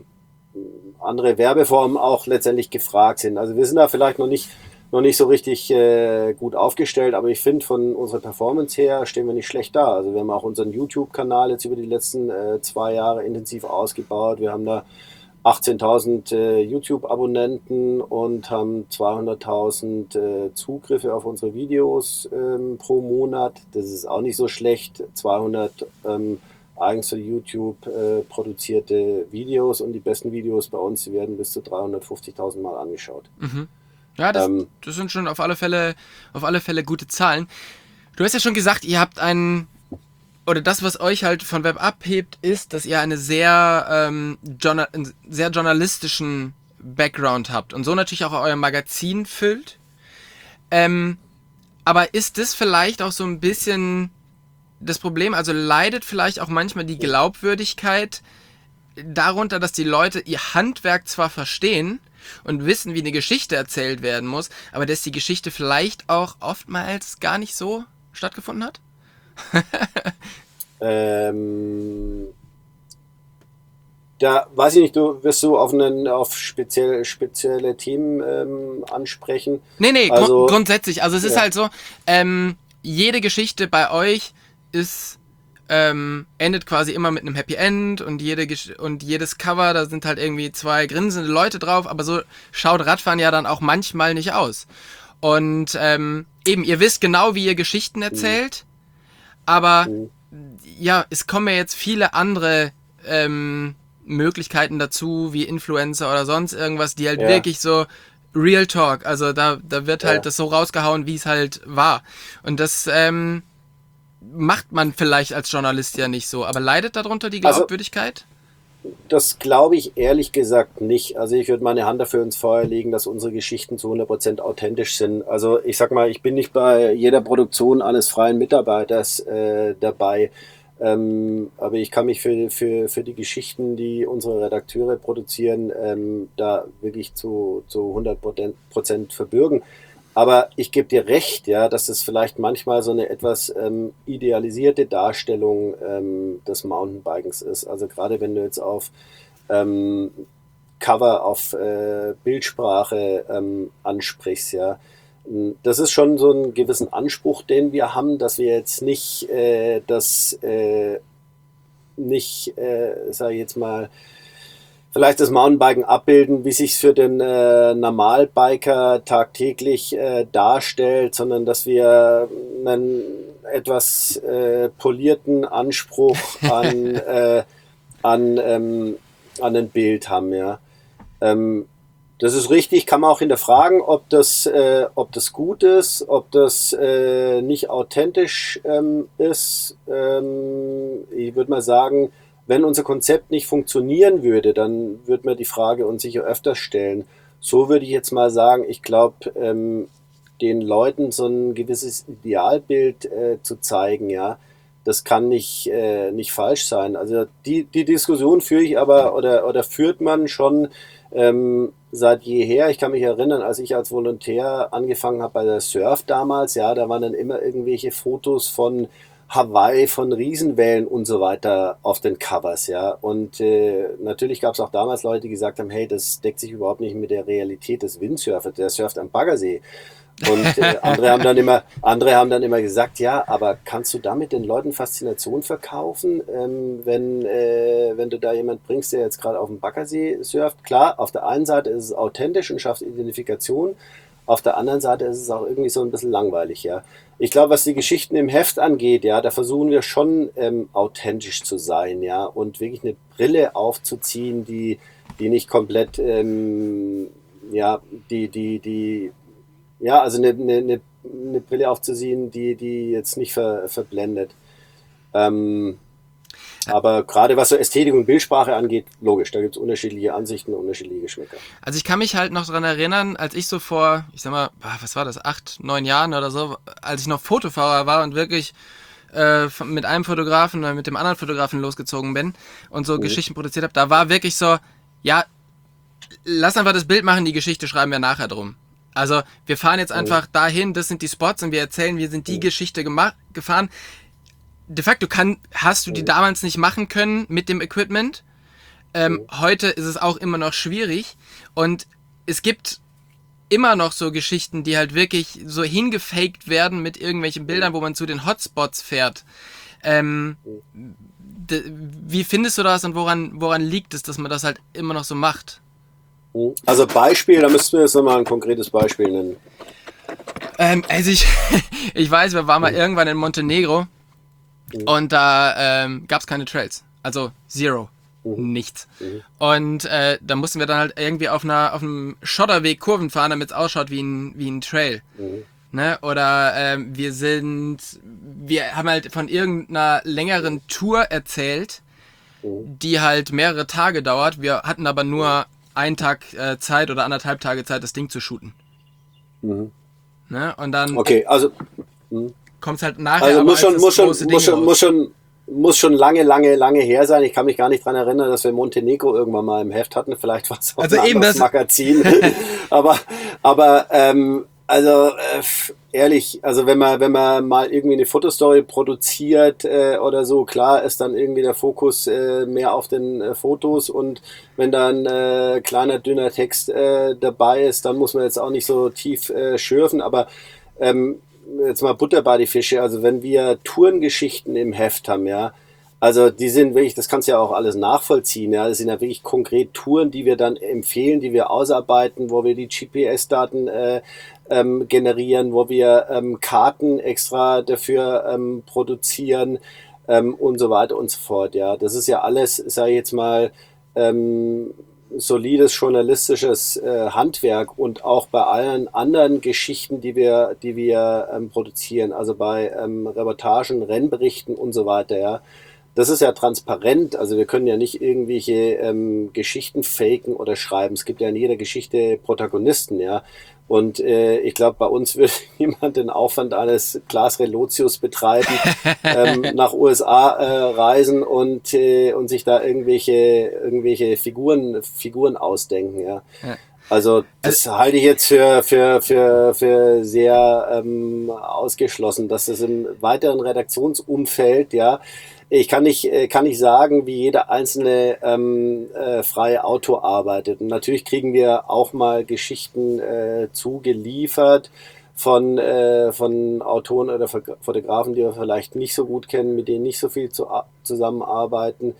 andere Werbeformen auch letztendlich gefragt sind. Also wir sind da vielleicht noch nicht noch nicht so richtig äh, gut aufgestellt, aber ich finde, von unserer Performance her stehen wir nicht schlecht da. Also wir haben auch unseren YouTube-Kanal jetzt über die letzten äh, zwei Jahre intensiv ausgebaut. Wir haben da achtzehntausend äh, YouTube-Abonnenten und haben zweihunderttausend äh, Zugriffe auf unsere Videos ähm, pro Monat. Das ist auch nicht so schlecht. zweihundert ähm, eigens für YouTube äh, produzierte Videos und die besten Videos bei uns, die werden bis zu dreihundertfünfzigtausend Mal angeschaut. Mhm. Ja, das, ähm, das sind schon auf alle Fälle, auf alle Fälle gute Zahlen. Du hast ja schon gesagt, ihr habt einen, oder das, was euch halt von Web abhebt, ist, dass ihr eine sehr, ähm, journal, einen sehr journalistischen Background habt und so natürlich auch euer Magazin füllt. Ähm, aber ist das vielleicht auch so ein bisschen das Problem? Also leidet vielleicht auch manchmal die Glaubwürdigkeit darunter, dass die Leute ihr Handwerk zwar verstehen und wissen, wie eine Geschichte erzählt werden muss, aber dass die Geschichte vielleicht auch oftmals gar nicht so stattgefunden hat? Ähm, da weiß ich nicht, du wirst du auf, einen, auf spezielle, spezielle Themen ähm, ansprechen? Nee, nee, also, gru- grundsätzlich. Also es ist ja. halt so, ähm, jede Geschichte bei euch ist, ähm, endet quasi immer mit einem Happy End und, jede Gesch- und jedes Cover, da sind halt irgendwie zwei grinsende Leute drauf, aber so schaut Radfahren ja dann auch manchmal nicht aus. Und ähm, eben, ihr wisst genau, wie ihr Geschichten erzählt, aber Mhm. ja, es kommen ja jetzt viele andere ähm, Möglichkeiten dazu, wie Influencer oder sonst irgendwas, die halt Ja. wirklich so Real Talk, also da, da wird halt Ja. das so rausgehauen, wie es halt war. Und das ähm, macht man vielleicht als Journalist ja nicht so, aber leidet darunter die Also- Glaubwürdigkeit? Das glaube ich ehrlich gesagt nicht. Also ich würde meine Hand dafür ins Feuer legen, dass unsere Geschichten zu hundert Prozent authentisch sind. Also ich sag mal, ich bin nicht bei jeder Produktion eines freien Mitarbeiters äh, dabei. Ähm, aber ich kann mich für, für, für die Geschichten, die unsere Redakteure produzieren, ähm, da wirklich zu, zu hundert Prozent verbürgen. Aber ich gebe dir recht, ja, dass es vielleicht manchmal so eine etwas ähm, idealisierte Darstellung ähm, des Mountainbikens ist. Also gerade wenn du jetzt auf ähm, Cover, auf äh, Bildsprache ähm, ansprichst, ja. Das ist schon so ein gewissen Anspruch, den wir haben, dass wir jetzt nicht äh, das äh, nicht, äh, sag ich jetzt mal, vielleicht das Mountainbiken abbilden, wie sich für den äh, Normalbiker tagtäglich äh, darstellt, sondern dass wir einen etwas äh, polierten Anspruch an, äh, an, ähm, an ein Bild haben. Ja. Ähm, das ist richtig, kann man auch hinterfragen, ob das, äh, ob das gut ist, ob das äh, nicht authentisch ähm, ist. Ähm, ich würde mal sagen, wenn unser Konzept nicht funktionieren würde, dann würde man die Frage uns sicher öfter stellen. So würde ich jetzt mal sagen, ich glaube, ähm, den Leuten so ein gewisses Idealbild äh, zu zeigen, ja, das kann nicht, äh, nicht falsch sein. Also die, die Diskussion führe ich aber oder, oder führt man schon ähm, seit jeher. Ich kann mich erinnern, als ich als Volontär angefangen habe bei der Surf damals, ja, da waren dann immer irgendwelche Fotos von Hawaii, von Riesenwellen und so weiter auf den Covers, ja. Und äh, natürlich gab es auch damals Leute, die gesagt haben, hey, das deckt sich überhaupt nicht mit der Realität des Windsurfers, der surft am Baggersee. Und äh, andere haben dann immer, andere haben dann immer gesagt, ja, aber kannst du damit den Leuten Faszination verkaufen, ähm, wenn, äh, wenn du da jemand bringst, der jetzt gerade auf dem Baggersee surft? Klar, auf der einen Seite ist es authentisch und schafft Identifikation, auf der anderen Seite ist es auch irgendwie so ein bisschen langweilig, ja. Ich glaube, was die Geschichten im Heft angeht, ja, da versuchen wir schon ähm, authentisch zu sein, ja, und wirklich eine Brille aufzuziehen, die, die nicht komplett, ähm, ja, die, die, die, ja, also eine, eine, eine Brille aufzuziehen, die, die jetzt nicht ver, verblendet. Ähm, aber gerade was so Ästhetik und Bildsprache angeht, logisch, da gibt es unterschiedliche Ansichten und unterschiedliche Geschmäcker. Also ich kann mich halt noch dran erinnern, als ich so vor, ich sag mal, was war das, acht, neun Jahren oder so, als ich noch Fotofahrer war und wirklich äh, mit einem Fotografen oder mit dem anderen Fotografen losgezogen bin und so mhm. Geschichten produziert habe, da war wirklich so, ja, lass einfach das Bild machen, die Geschichte schreiben wir nachher drum. Also wir fahren jetzt einfach mhm. dahin, das sind die Spots und wir erzählen, wir sind die mhm. Geschichte gema- gefahren. De facto kann, hast du die damals nicht machen können mit dem Equipment. Ähm, mhm. Heute ist es auch immer noch schwierig. Und es gibt immer noch so Geschichten, die halt wirklich so hingefaked werden mit irgendwelchen Bildern, wo man zu den Hotspots fährt. Ähm, de, wie findest du das und woran, woran liegt es, dass man das halt immer noch so macht? Also Beispiel, da müssten wir jetzt nochmal ein konkretes Beispiel nennen. Ähm, also ich, ich weiß, wir waren mal mhm. irgendwann in Montenegro. Und da ähm, gab es keine Trails. Also zero. Mhm. Nichts. Mhm. Und äh, da mussten wir dann halt irgendwie auf einer auf einem Schotterweg Kurven fahren, damit es ausschaut wie ein, wie ein Trail. Mhm. Ne? Oder ähm, wir sind, wir haben halt von irgendeiner längeren Tour erzählt, mhm. die halt mehrere Tage dauert. Wir hatten aber nur einen Tag äh, Zeit oder anderthalb Tage Zeit, das Ding zu shooten. Mhm. Ne? Und dann... Okay, also... Mh. Kommt halt nachher, also aber muss schon, muss schon, muss schon, muss schon, muss schon lange, lange, lange her sein. Ich kann mich gar nicht dran erinnern, dass wir Montenegro irgendwann mal im Heft hatten. Vielleicht war es auch also ein eben anderes das Magazin. aber, aber, ähm, Also äh, ehrlich, also wenn man wenn man mal irgendwie eine Fotostory produziert äh, oder so, klar ist dann irgendwie der Fokus äh, mehr auf den äh, Fotos, und wenn dann äh, kleiner dünner Text äh, dabei ist, dann muss man jetzt auch nicht so tief äh, schürfen, aber ähm, jetzt mal Butter bei die Fische, also wenn wir Tourengeschichten im Heft haben, ja, also die sind wirklich, das kannst du ja auch alles nachvollziehen, ja, das sind ja wirklich konkret Touren, die wir dann empfehlen, die wir ausarbeiten, wo wir die G P S-Daten äh, ähm, generieren, wo wir ähm, Karten extra dafür ähm, produzieren ähm, und so weiter und so fort, ja. Das ist ja alles, sage ich jetzt mal, ähm, solides journalistisches äh, Handwerk, und auch bei allen anderen Geschichten, die wir, die wir ähm, produzieren, also bei ähm, Reportagen, Rennberichten und so weiter, ja. Das ist ja transparent, also wir können ja nicht irgendwelche ähm, Geschichten faken oder schreiben. Es gibt ja in jeder Geschichte Protagonisten, ja. Und äh, ich glaube, bei uns würde niemand den Aufwand eines Klaas Relotius betreiben, ähm, nach U S A äh, reisen und, äh, und sich da irgendwelche, irgendwelche Figuren, Figuren ausdenken, ja. Ja. Also das also, halte ich jetzt für, für, für, für sehr ähm, ausgeschlossen, dass das im weiteren Redaktionsumfeld, ja, ich kann nicht, kann nicht sagen, wie jeder einzelne ähm, äh, freie Autor arbeitet. Und natürlich kriegen wir auch mal Geschichten äh, zugeliefert von, äh, von Autoren oder Fotografen, die wir vielleicht nicht so gut kennen, mit denen nicht so viel zu, zusammenarbeiten.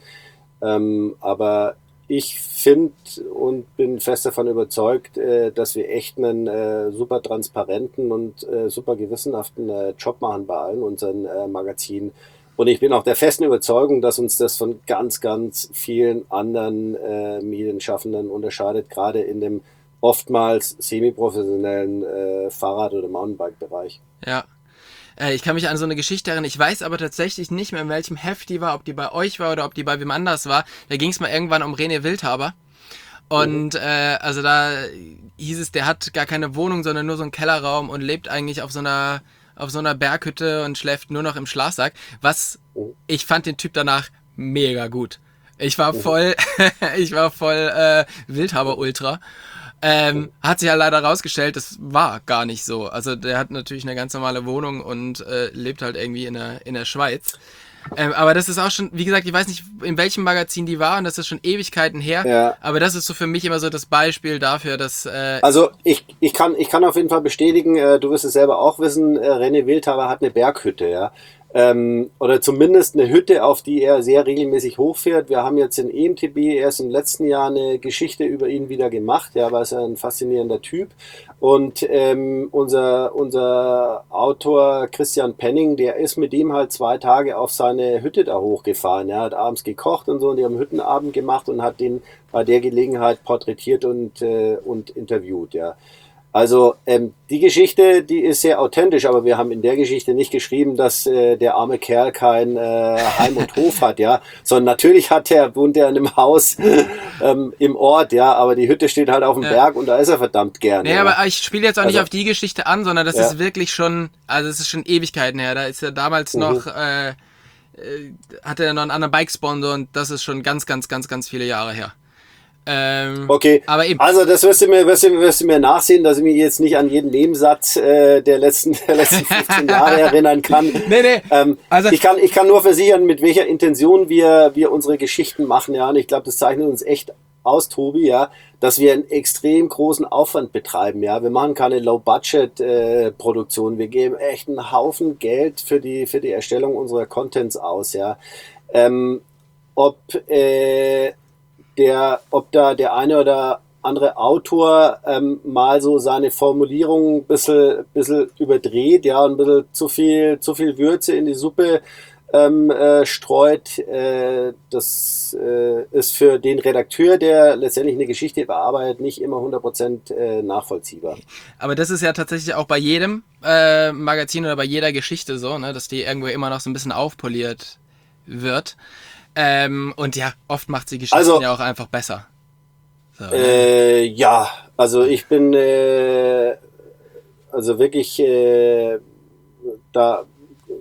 Ähm, aber ich finde und bin fest davon überzeugt, äh, dass wir echt einen äh, super transparenten und äh, super gewissenhaften äh, Job machen bei allen unseren äh, Magazinen. Und ich bin auch der festen Überzeugung, dass uns das von ganz, ganz vielen anderen äh, Medienschaffenden unterscheidet, gerade in dem oftmals semi-professionellen äh, Fahrrad- oder Mountainbike-Bereich. Ja. Ich kann mich an so eine Geschichte erinnern, ich weiß aber tatsächlich nicht mehr, in welchem Heft die war, ob die bei euch war oder ob die bei wem anders war. Da ging es mal irgendwann um René Wildhaber. Und mhm. äh, also da hieß es, der hat gar keine Wohnung, sondern nur so einen Kellerraum und lebt eigentlich auf so einer auf so einer Berghütte und schläft nur noch im Schlafsack. Was, mhm. ich fand den Typ danach mega gut. Ich war voll, ich war voll äh, Wildhaber-Ultra. Ähm, hat sich ja leider rausgestellt, das war gar nicht so. Also der hat natürlich eine ganz normale Wohnung und äh, lebt halt irgendwie in der, in der Schweiz. Ähm, aber das ist auch schon, wie gesagt, ich weiß nicht, in welchem Magazin die war, und das ist schon Ewigkeiten her. Ja. Aber das ist so für mich immer so das Beispiel dafür, dass... Äh also ich, ich, kann, ich kann auf jeden Fall bestätigen, äh, du wirst es selber auch wissen, äh, René Wildhaber hat eine Berghütte, ja. Ähm, oder zumindest eine Hütte, auf die er sehr regelmäßig hochfährt. Wir haben jetzt in E M T B erst im letzten Jahr eine Geschichte über ihn wieder gemacht, ja, weil er ein faszinierender Typ. Und ähm, unser, unser Autor Christian Penning, der ist mit ihm halt zwei Tage auf seine Hütte da hochgefahren. Er hat abends gekocht und so, und die haben Hüttenabend gemacht und hat den bei der Gelegenheit porträtiert und, äh, und interviewt, ja. Also ähm, die Geschichte, die ist sehr authentisch, aber wir haben in der Geschichte nicht geschrieben, dass äh, der arme Kerl kein äh, Heim und Hof hat, ja, sondern natürlich hat er, wohnt er in einem Haus ähm, im Ort, ja, aber die Hütte steht halt auf dem ja. Berg, und da ist er verdammt gerne. Nee, ja, aber ich spiele jetzt auch also, nicht auf die Geschichte an, sondern das ja. ist wirklich schon, also es ist schon Ewigkeiten her, da ist er damals mhm. noch, äh, äh, hatte er noch einen anderen Bike-Sponsor, und das ist schon ganz, ganz, ganz, ganz viele Jahre her. Ähm, okay, aber eben. Also das wirst du mir, wirst du, wirst du mir nachsehen, dass ich mich jetzt nicht an jeden Nebensatz äh, der letzten, der letzten fünfzehn Jahre erinnern kann. Nee, nee. Ähm, also ich kann, ich kann nur versichern, mit welcher Intention wir, wir unsere Geschichten machen, ja. Und ich glaube, das zeichnet uns echt aus, Tobi, ja, dass wir einen extrem großen Aufwand betreiben, ja. Wir machen keine Low-Budget-Produktion. Äh, wir geben echt einen Haufen Geld für die, für die Erstellung unserer Contents aus, ja. Ähm, ob, äh, der, ob da der eine oder andere Autor ähm, mal so seine Formulierung ein bisschen, bisschen überdreht, ja, und ein bisschen zu viel, zu viel Würze in die Suppe ähm, äh, streut. Äh, das äh, ist für den Redakteur, der letztendlich eine Geschichte bearbeitet, nicht immer hundert Prozent äh, nachvollziehbar. Aber das ist ja tatsächlich auch bei jedem äh, Magazin oder bei jeder Geschichte so, ne, dass die irgendwo immer noch so ein bisschen aufpoliert wird. Ähm, und ja, oft macht sie Geschichten also, ja auch einfach besser. So, äh, ja, also ich bin äh, also wirklich äh, da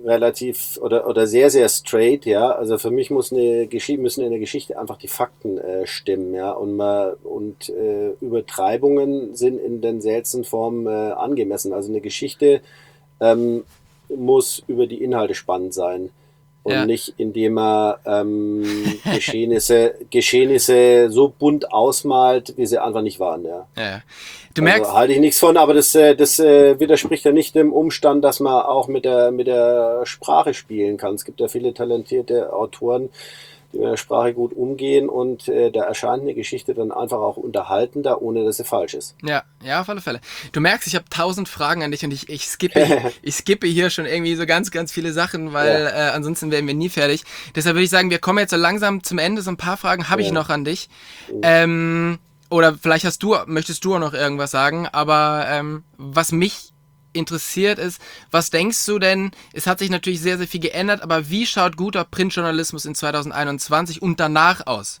relativ oder, oder sehr, sehr straight, ja. Also für mich muss eine Geschichte, müssen in der Geschichte einfach die Fakten äh, stimmen, ja. Und, man, und äh, Übertreibungen sind in den seltensten Formen äh, angemessen. Also eine Geschichte ähm, muss über die Inhalte spannend sein. Und ja. nicht, indem er ähm, Geschehnisse, Geschehnisse so bunt ausmalt, wie sie einfach nicht waren. Ja. Ja. Du merkst, also, halte ich nichts von, aber das, das äh, widerspricht ja nicht dem Umstand, dass man auch mit der, mit der Sprache spielen kann. Es gibt ja viele talentierte Autoren, die mit der Sprache gut umgehen und äh, da erscheint eine Geschichte dann einfach auch unterhaltender, ohne dass sie falsch ist. Ja, ja, auf alle Fälle. Du merkst, ich habe tausend Fragen an dich und ich, ich, skippe, ich skippe hier schon irgendwie so ganz, ganz viele Sachen, weil ja. äh, ansonsten werden wir nie fertig. Deshalb würde ich sagen, wir kommen jetzt so langsam zum Ende. So ein paar Fragen habe ja. ich noch an dich. Mhm. Ähm, oder vielleicht hast du, möchtest du auch noch irgendwas sagen, aber ähm, was mich interessiert ist, was denkst du denn, es hat sich natürlich sehr, sehr viel geändert, aber wie schaut guter Printjournalismus in zwanzig einundzwanzig und danach aus?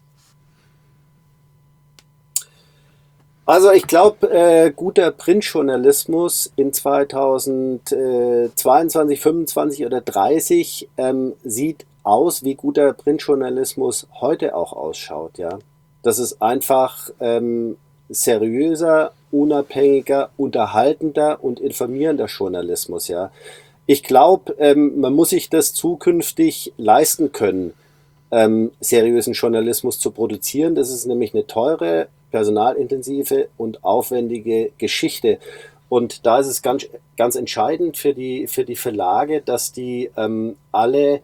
Also ich glaube, äh, guter Printjournalismus in zweitausendzweiundzwanzig, fünfundzwanzig oder dreißig ähm, sieht aus, wie guter Printjournalismus heute auch ausschaut, ja. Das ist einfach ähm, seriöser, unabhängiger, unterhaltender und informierender Journalismus, ja. Ich glaube, ähm, man muss sich das zukünftig leisten können, ähm, seriösen Journalismus zu produzieren. Das ist nämlich eine teure, personalintensive und aufwendige Geschichte. Und da ist es ganz, ganz entscheidend für die, für die Verlage, dass die ähm, alle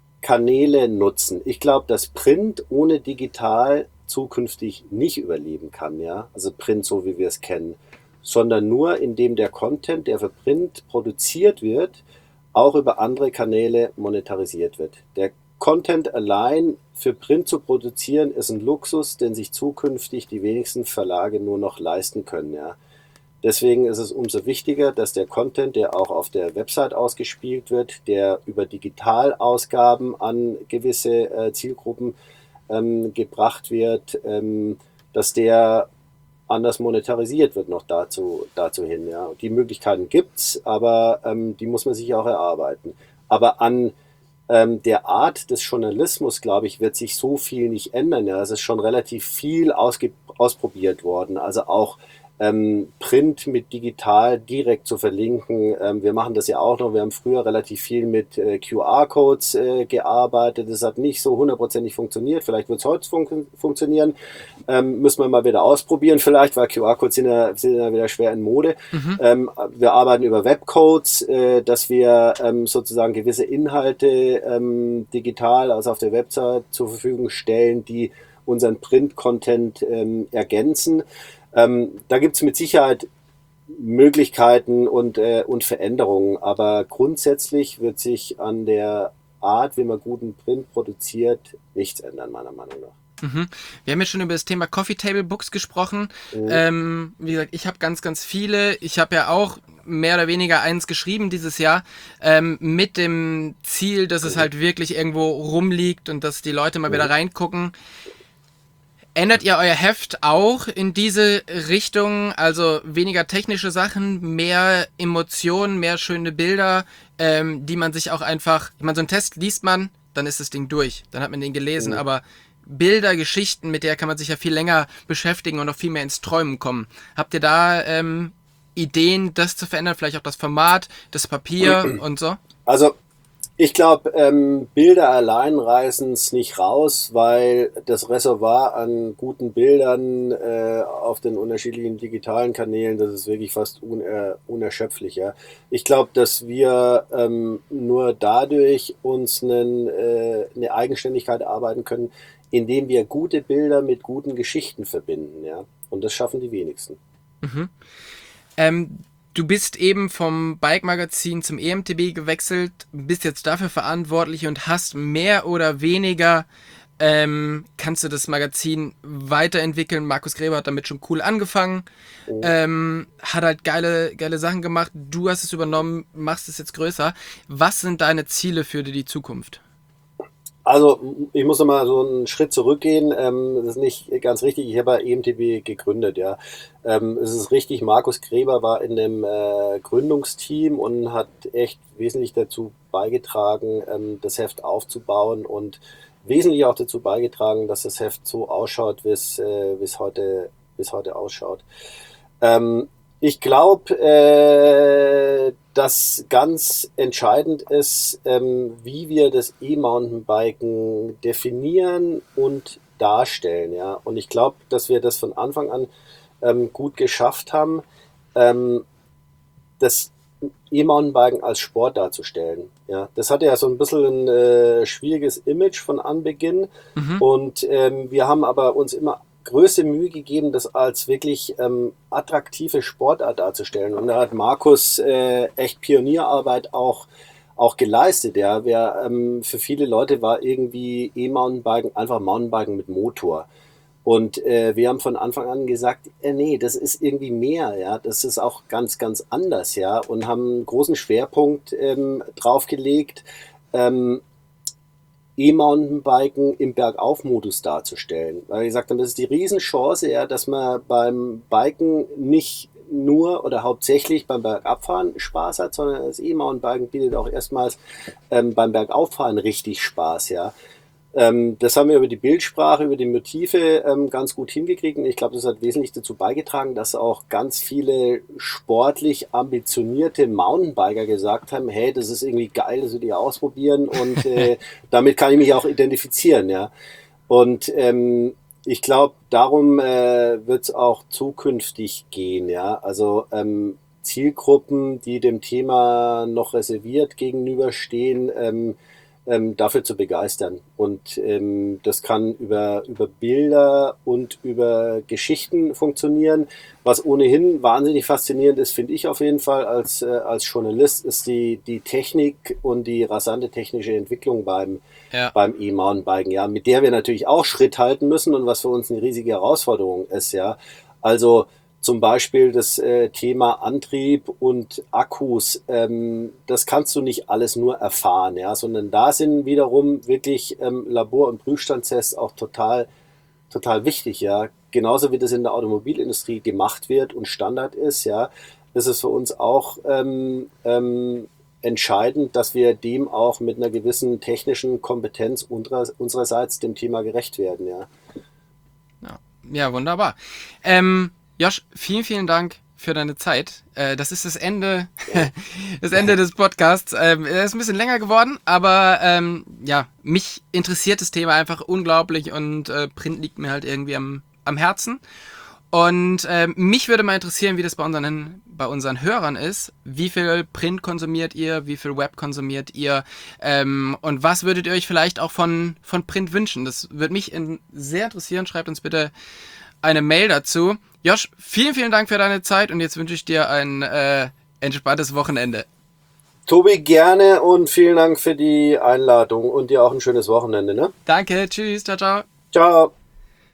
Kanäle nutzen. Ich glaube, dass Print ohne digital zukünftig nicht überleben kann, ja, also Print so wie wir es kennen, sondern nur indem der Content, der für Print produziert wird, auch über andere Kanäle monetarisiert wird. Der Content allein für Print zu produzieren ist ein Luxus, den sich zukünftig die wenigsten Verlage nur noch leisten können, ja. Deswegen ist es umso wichtiger, dass der Content, der auch auf der Website ausgespielt wird, der über Digitalausgaben an gewisse äh, Zielgruppen Ähm, gebracht wird, ähm, dass der anders monetarisiert wird noch dazu, dazu hin. Ja. Die Möglichkeiten gibt's, aber ähm, die muss man sich auch erarbeiten. Aber an ähm, der Art des Journalismus, glaube ich, wird sich so viel nicht ändern. Ja. Es ist schon relativ viel ausge- ausprobiert worden. Also auch ähm, Print mit digital direkt zu verlinken. Ähm, wir machen das ja auch noch. Wir haben früher relativ viel mit äh, Q R-Codes äh, gearbeitet. Das hat nicht so hundertprozentig funktioniert. Vielleicht wird es heute fun- funktionieren. Ähm, müssen wir mal wieder ausprobieren vielleicht, weil Q R-Codes sind ja, sind ja wieder schwer in Mode. Mhm. Ähm, wir arbeiten über Webcodes, äh, dass wir ähm, sozusagen gewisse Inhalte ähm, digital, also auf der Website zur Verfügung stellen, die unseren Print-Content ähm, ergänzen. Ähm, da gibt es mit Sicherheit Möglichkeiten und, äh, und Veränderungen, aber grundsätzlich wird sich an der Art, wie man guten Print produziert, nichts ändern, meiner Meinung nach. Mhm. Wir haben ja schon über das Thema Coffee Table Books gesprochen. Mhm. Ähm, wie gesagt, ich habe ganz, ganz viele. Ich habe ja auch mehr oder weniger eins geschrieben dieses Jahr, ähm, mit dem Ziel, dass mhm. es halt wirklich irgendwo rumliegt und dass die Leute mal mhm. wieder reingucken. Ändert ihr euer Heft auch in diese Richtung, also weniger technische Sachen, mehr Emotionen, mehr schöne Bilder, ähm, die man sich auch einfach, ich meine, so einen Test liest man, dann ist das Ding durch, dann hat man den gelesen, mhm. aber Bilder, Geschichten, mit der kann man sich ja viel länger beschäftigen und noch viel mehr ins Träumen kommen. Habt ihr da ähm, Ideen, das zu verändern, vielleicht auch das Format, das Papier und so? Also ich glaube, ähm, Bilder allein reißen es nicht raus, weil das Reservoir an guten Bildern äh, auf den unterschiedlichen digitalen Kanälen, das ist wirklich fast uner- unerschöpflich. Ja. Ich glaube, dass wir ähm, nur dadurch uns einen, äh, eine Eigenständigkeit erarbeiten können, indem wir gute Bilder mit guten Geschichten verbinden. Ja. Und das schaffen die wenigsten. Mhm. Ähm, Du bist eben vom Bike-Magazin zum E M T B gewechselt, bist jetzt dafür verantwortlich und hast mehr oder weniger, ähm, kannst du das Magazin weiterentwickeln. Markus Gräber hat damit schon cool angefangen, oh. ähm, hat halt geile, geile Sachen gemacht. Du hast es übernommen, machst es jetzt größer. Was sind deine Ziele für die Zukunft? Also ich muss nochmal so einen Schritt zurückgehen. Ähm, das ist nicht ganz richtig. Ich habe ja E M T B gegründet, ja. Ähm, es ist richtig, Markus Gräber war in dem äh, Gründungsteam und hat echt wesentlich dazu beigetragen, ähm, das Heft aufzubauen und wesentlich auch dazu beigetragen, dass das Heft so ausschaut, wie es äh, wie es heute, wie es heute ausschaut. Ähm, ich glaube, äh, dass ganz entscheidend ist, ähm, wie wir das E-Mountainbiken definieren und darstellen. Ja? Und ich glaube, dass wir das von Anfang an ähm, gut geschafft haben, ähm, das E-Mountainbiken als Sport darzustellen. Ja? Das hatte ja so ein bisschen ein äh, schwieriges Image von Anbeginn. Mhm. Und ähm, wir haben aber uns immer größte Mühe gegeben, das als wirklich ähm, attraktive Sportart darzustellen. Und da hat Markus äh, echt Pionierarbeit auch, auch geleistet. Ja. Wir, ähm, für viele Leute war irgendwie E-Mountainbiken einfach Mountainbiken mit Motor. Und äh, wir haben von Anfang an gesagt, äh, nee, das ist irgendwie mehr, ja, das ist auch ganz, ganz anders, ja, und haben einen großen Schwerpunkt ähm, draufgelegt, ähm, E-Mountainbiken im Bergauf-Modus darzustellen. Weil wir gesagt haben, das ist die Riesenchance, ja, dass man beim Biken nicht nur oder hauptsächlich beim Bergabfahren Spaß hat, sondern das E-Mountainbiken bietet auch erstmals ähm, beim Bergauffahren richtig Spaß, ja. Ähm, das haben wir über die Bildsprache, über die Motive ähm, ganz gut hingekriegt und ich glaube, das hat wesentlich dazu beigetragen, dass auch ganz viele sportlich ambitionierte Mountainbiker gesagt haben, hey, das ist irgendwie geil, das will ich ausprobieren und äh, damit kann ich mich auch identifizieren, ja. Und ähm, ich glaube, darum äh, wird es auch zukünftig gehen, ja. Also ähm, Zielgruppen, die dem Thema noch reserviert gegenüberstehen, ähm, Ähm, dafür zu begeistern. Und ähm, das kann über, über Bilder und über Geschichten funktionieren. Was ohnehin wahnsinnig faszinierend ist, finde ich auf jeden Fall als, äh, als Journalist, ist die, die Technik und die rasante technische Entwicklung beim, ja. beim E-Mountainbiken, ja, mit der wir natürlich auch Schritt halten müssen und was für uns eine riesige Herausforderung ist, ja. Also zum Beispiel das äh, Thema Antrieb und Akkus, ähm, das kannst du nicht alles nur erfahren, ja, sondern da sind wiederum wirklich ähm, Labor- und Prüfstandstests auch total, total wichtig, ja. Genauso wie das in der Automobilindustrie gemacht wird und Standard ist, ja, ist es für uns auch ähm, ähm, entscheidend, dass wir dem auch mit einer gewissen technischen Kompetenz unserer, unsererseits dem Thema gerecht werden, ja. Ja, ja, wunderbar. Ähm Josh, vielen, vielen Dank für deine Zeit. Äh, das ist das Ende, das Ende des Podcasts. Ähm, er ist ein bisschen länger geworden, aber ähm, ja, mich interessiert das Thema einfach unglaublich und äh, Print liegt mir halt irgendwie am, am Herzen. Und äh, mich würde mal interessieren, wie das bei unseren, bei unseren Hörern ist. Wie viel Print konsumiert ihr? Wie viel Web konsumiert ihr? Ähm, und was würdet ihr euch vielleicht auch von, von Print wünschen? Das würde mich in, sehr interessieren. Schreibt uns bitte eine Mail dazu. Josh, vielen, vielen Dank für deine Zeit und jetzt wünsche ich dir ein äh, entspanntes Wochenende. Tobi, gerne und vielen Dank für die Einladung und dir auch ein schönes Wochenende, ne? Danke, tschüss, ciao, ciao. Ciao.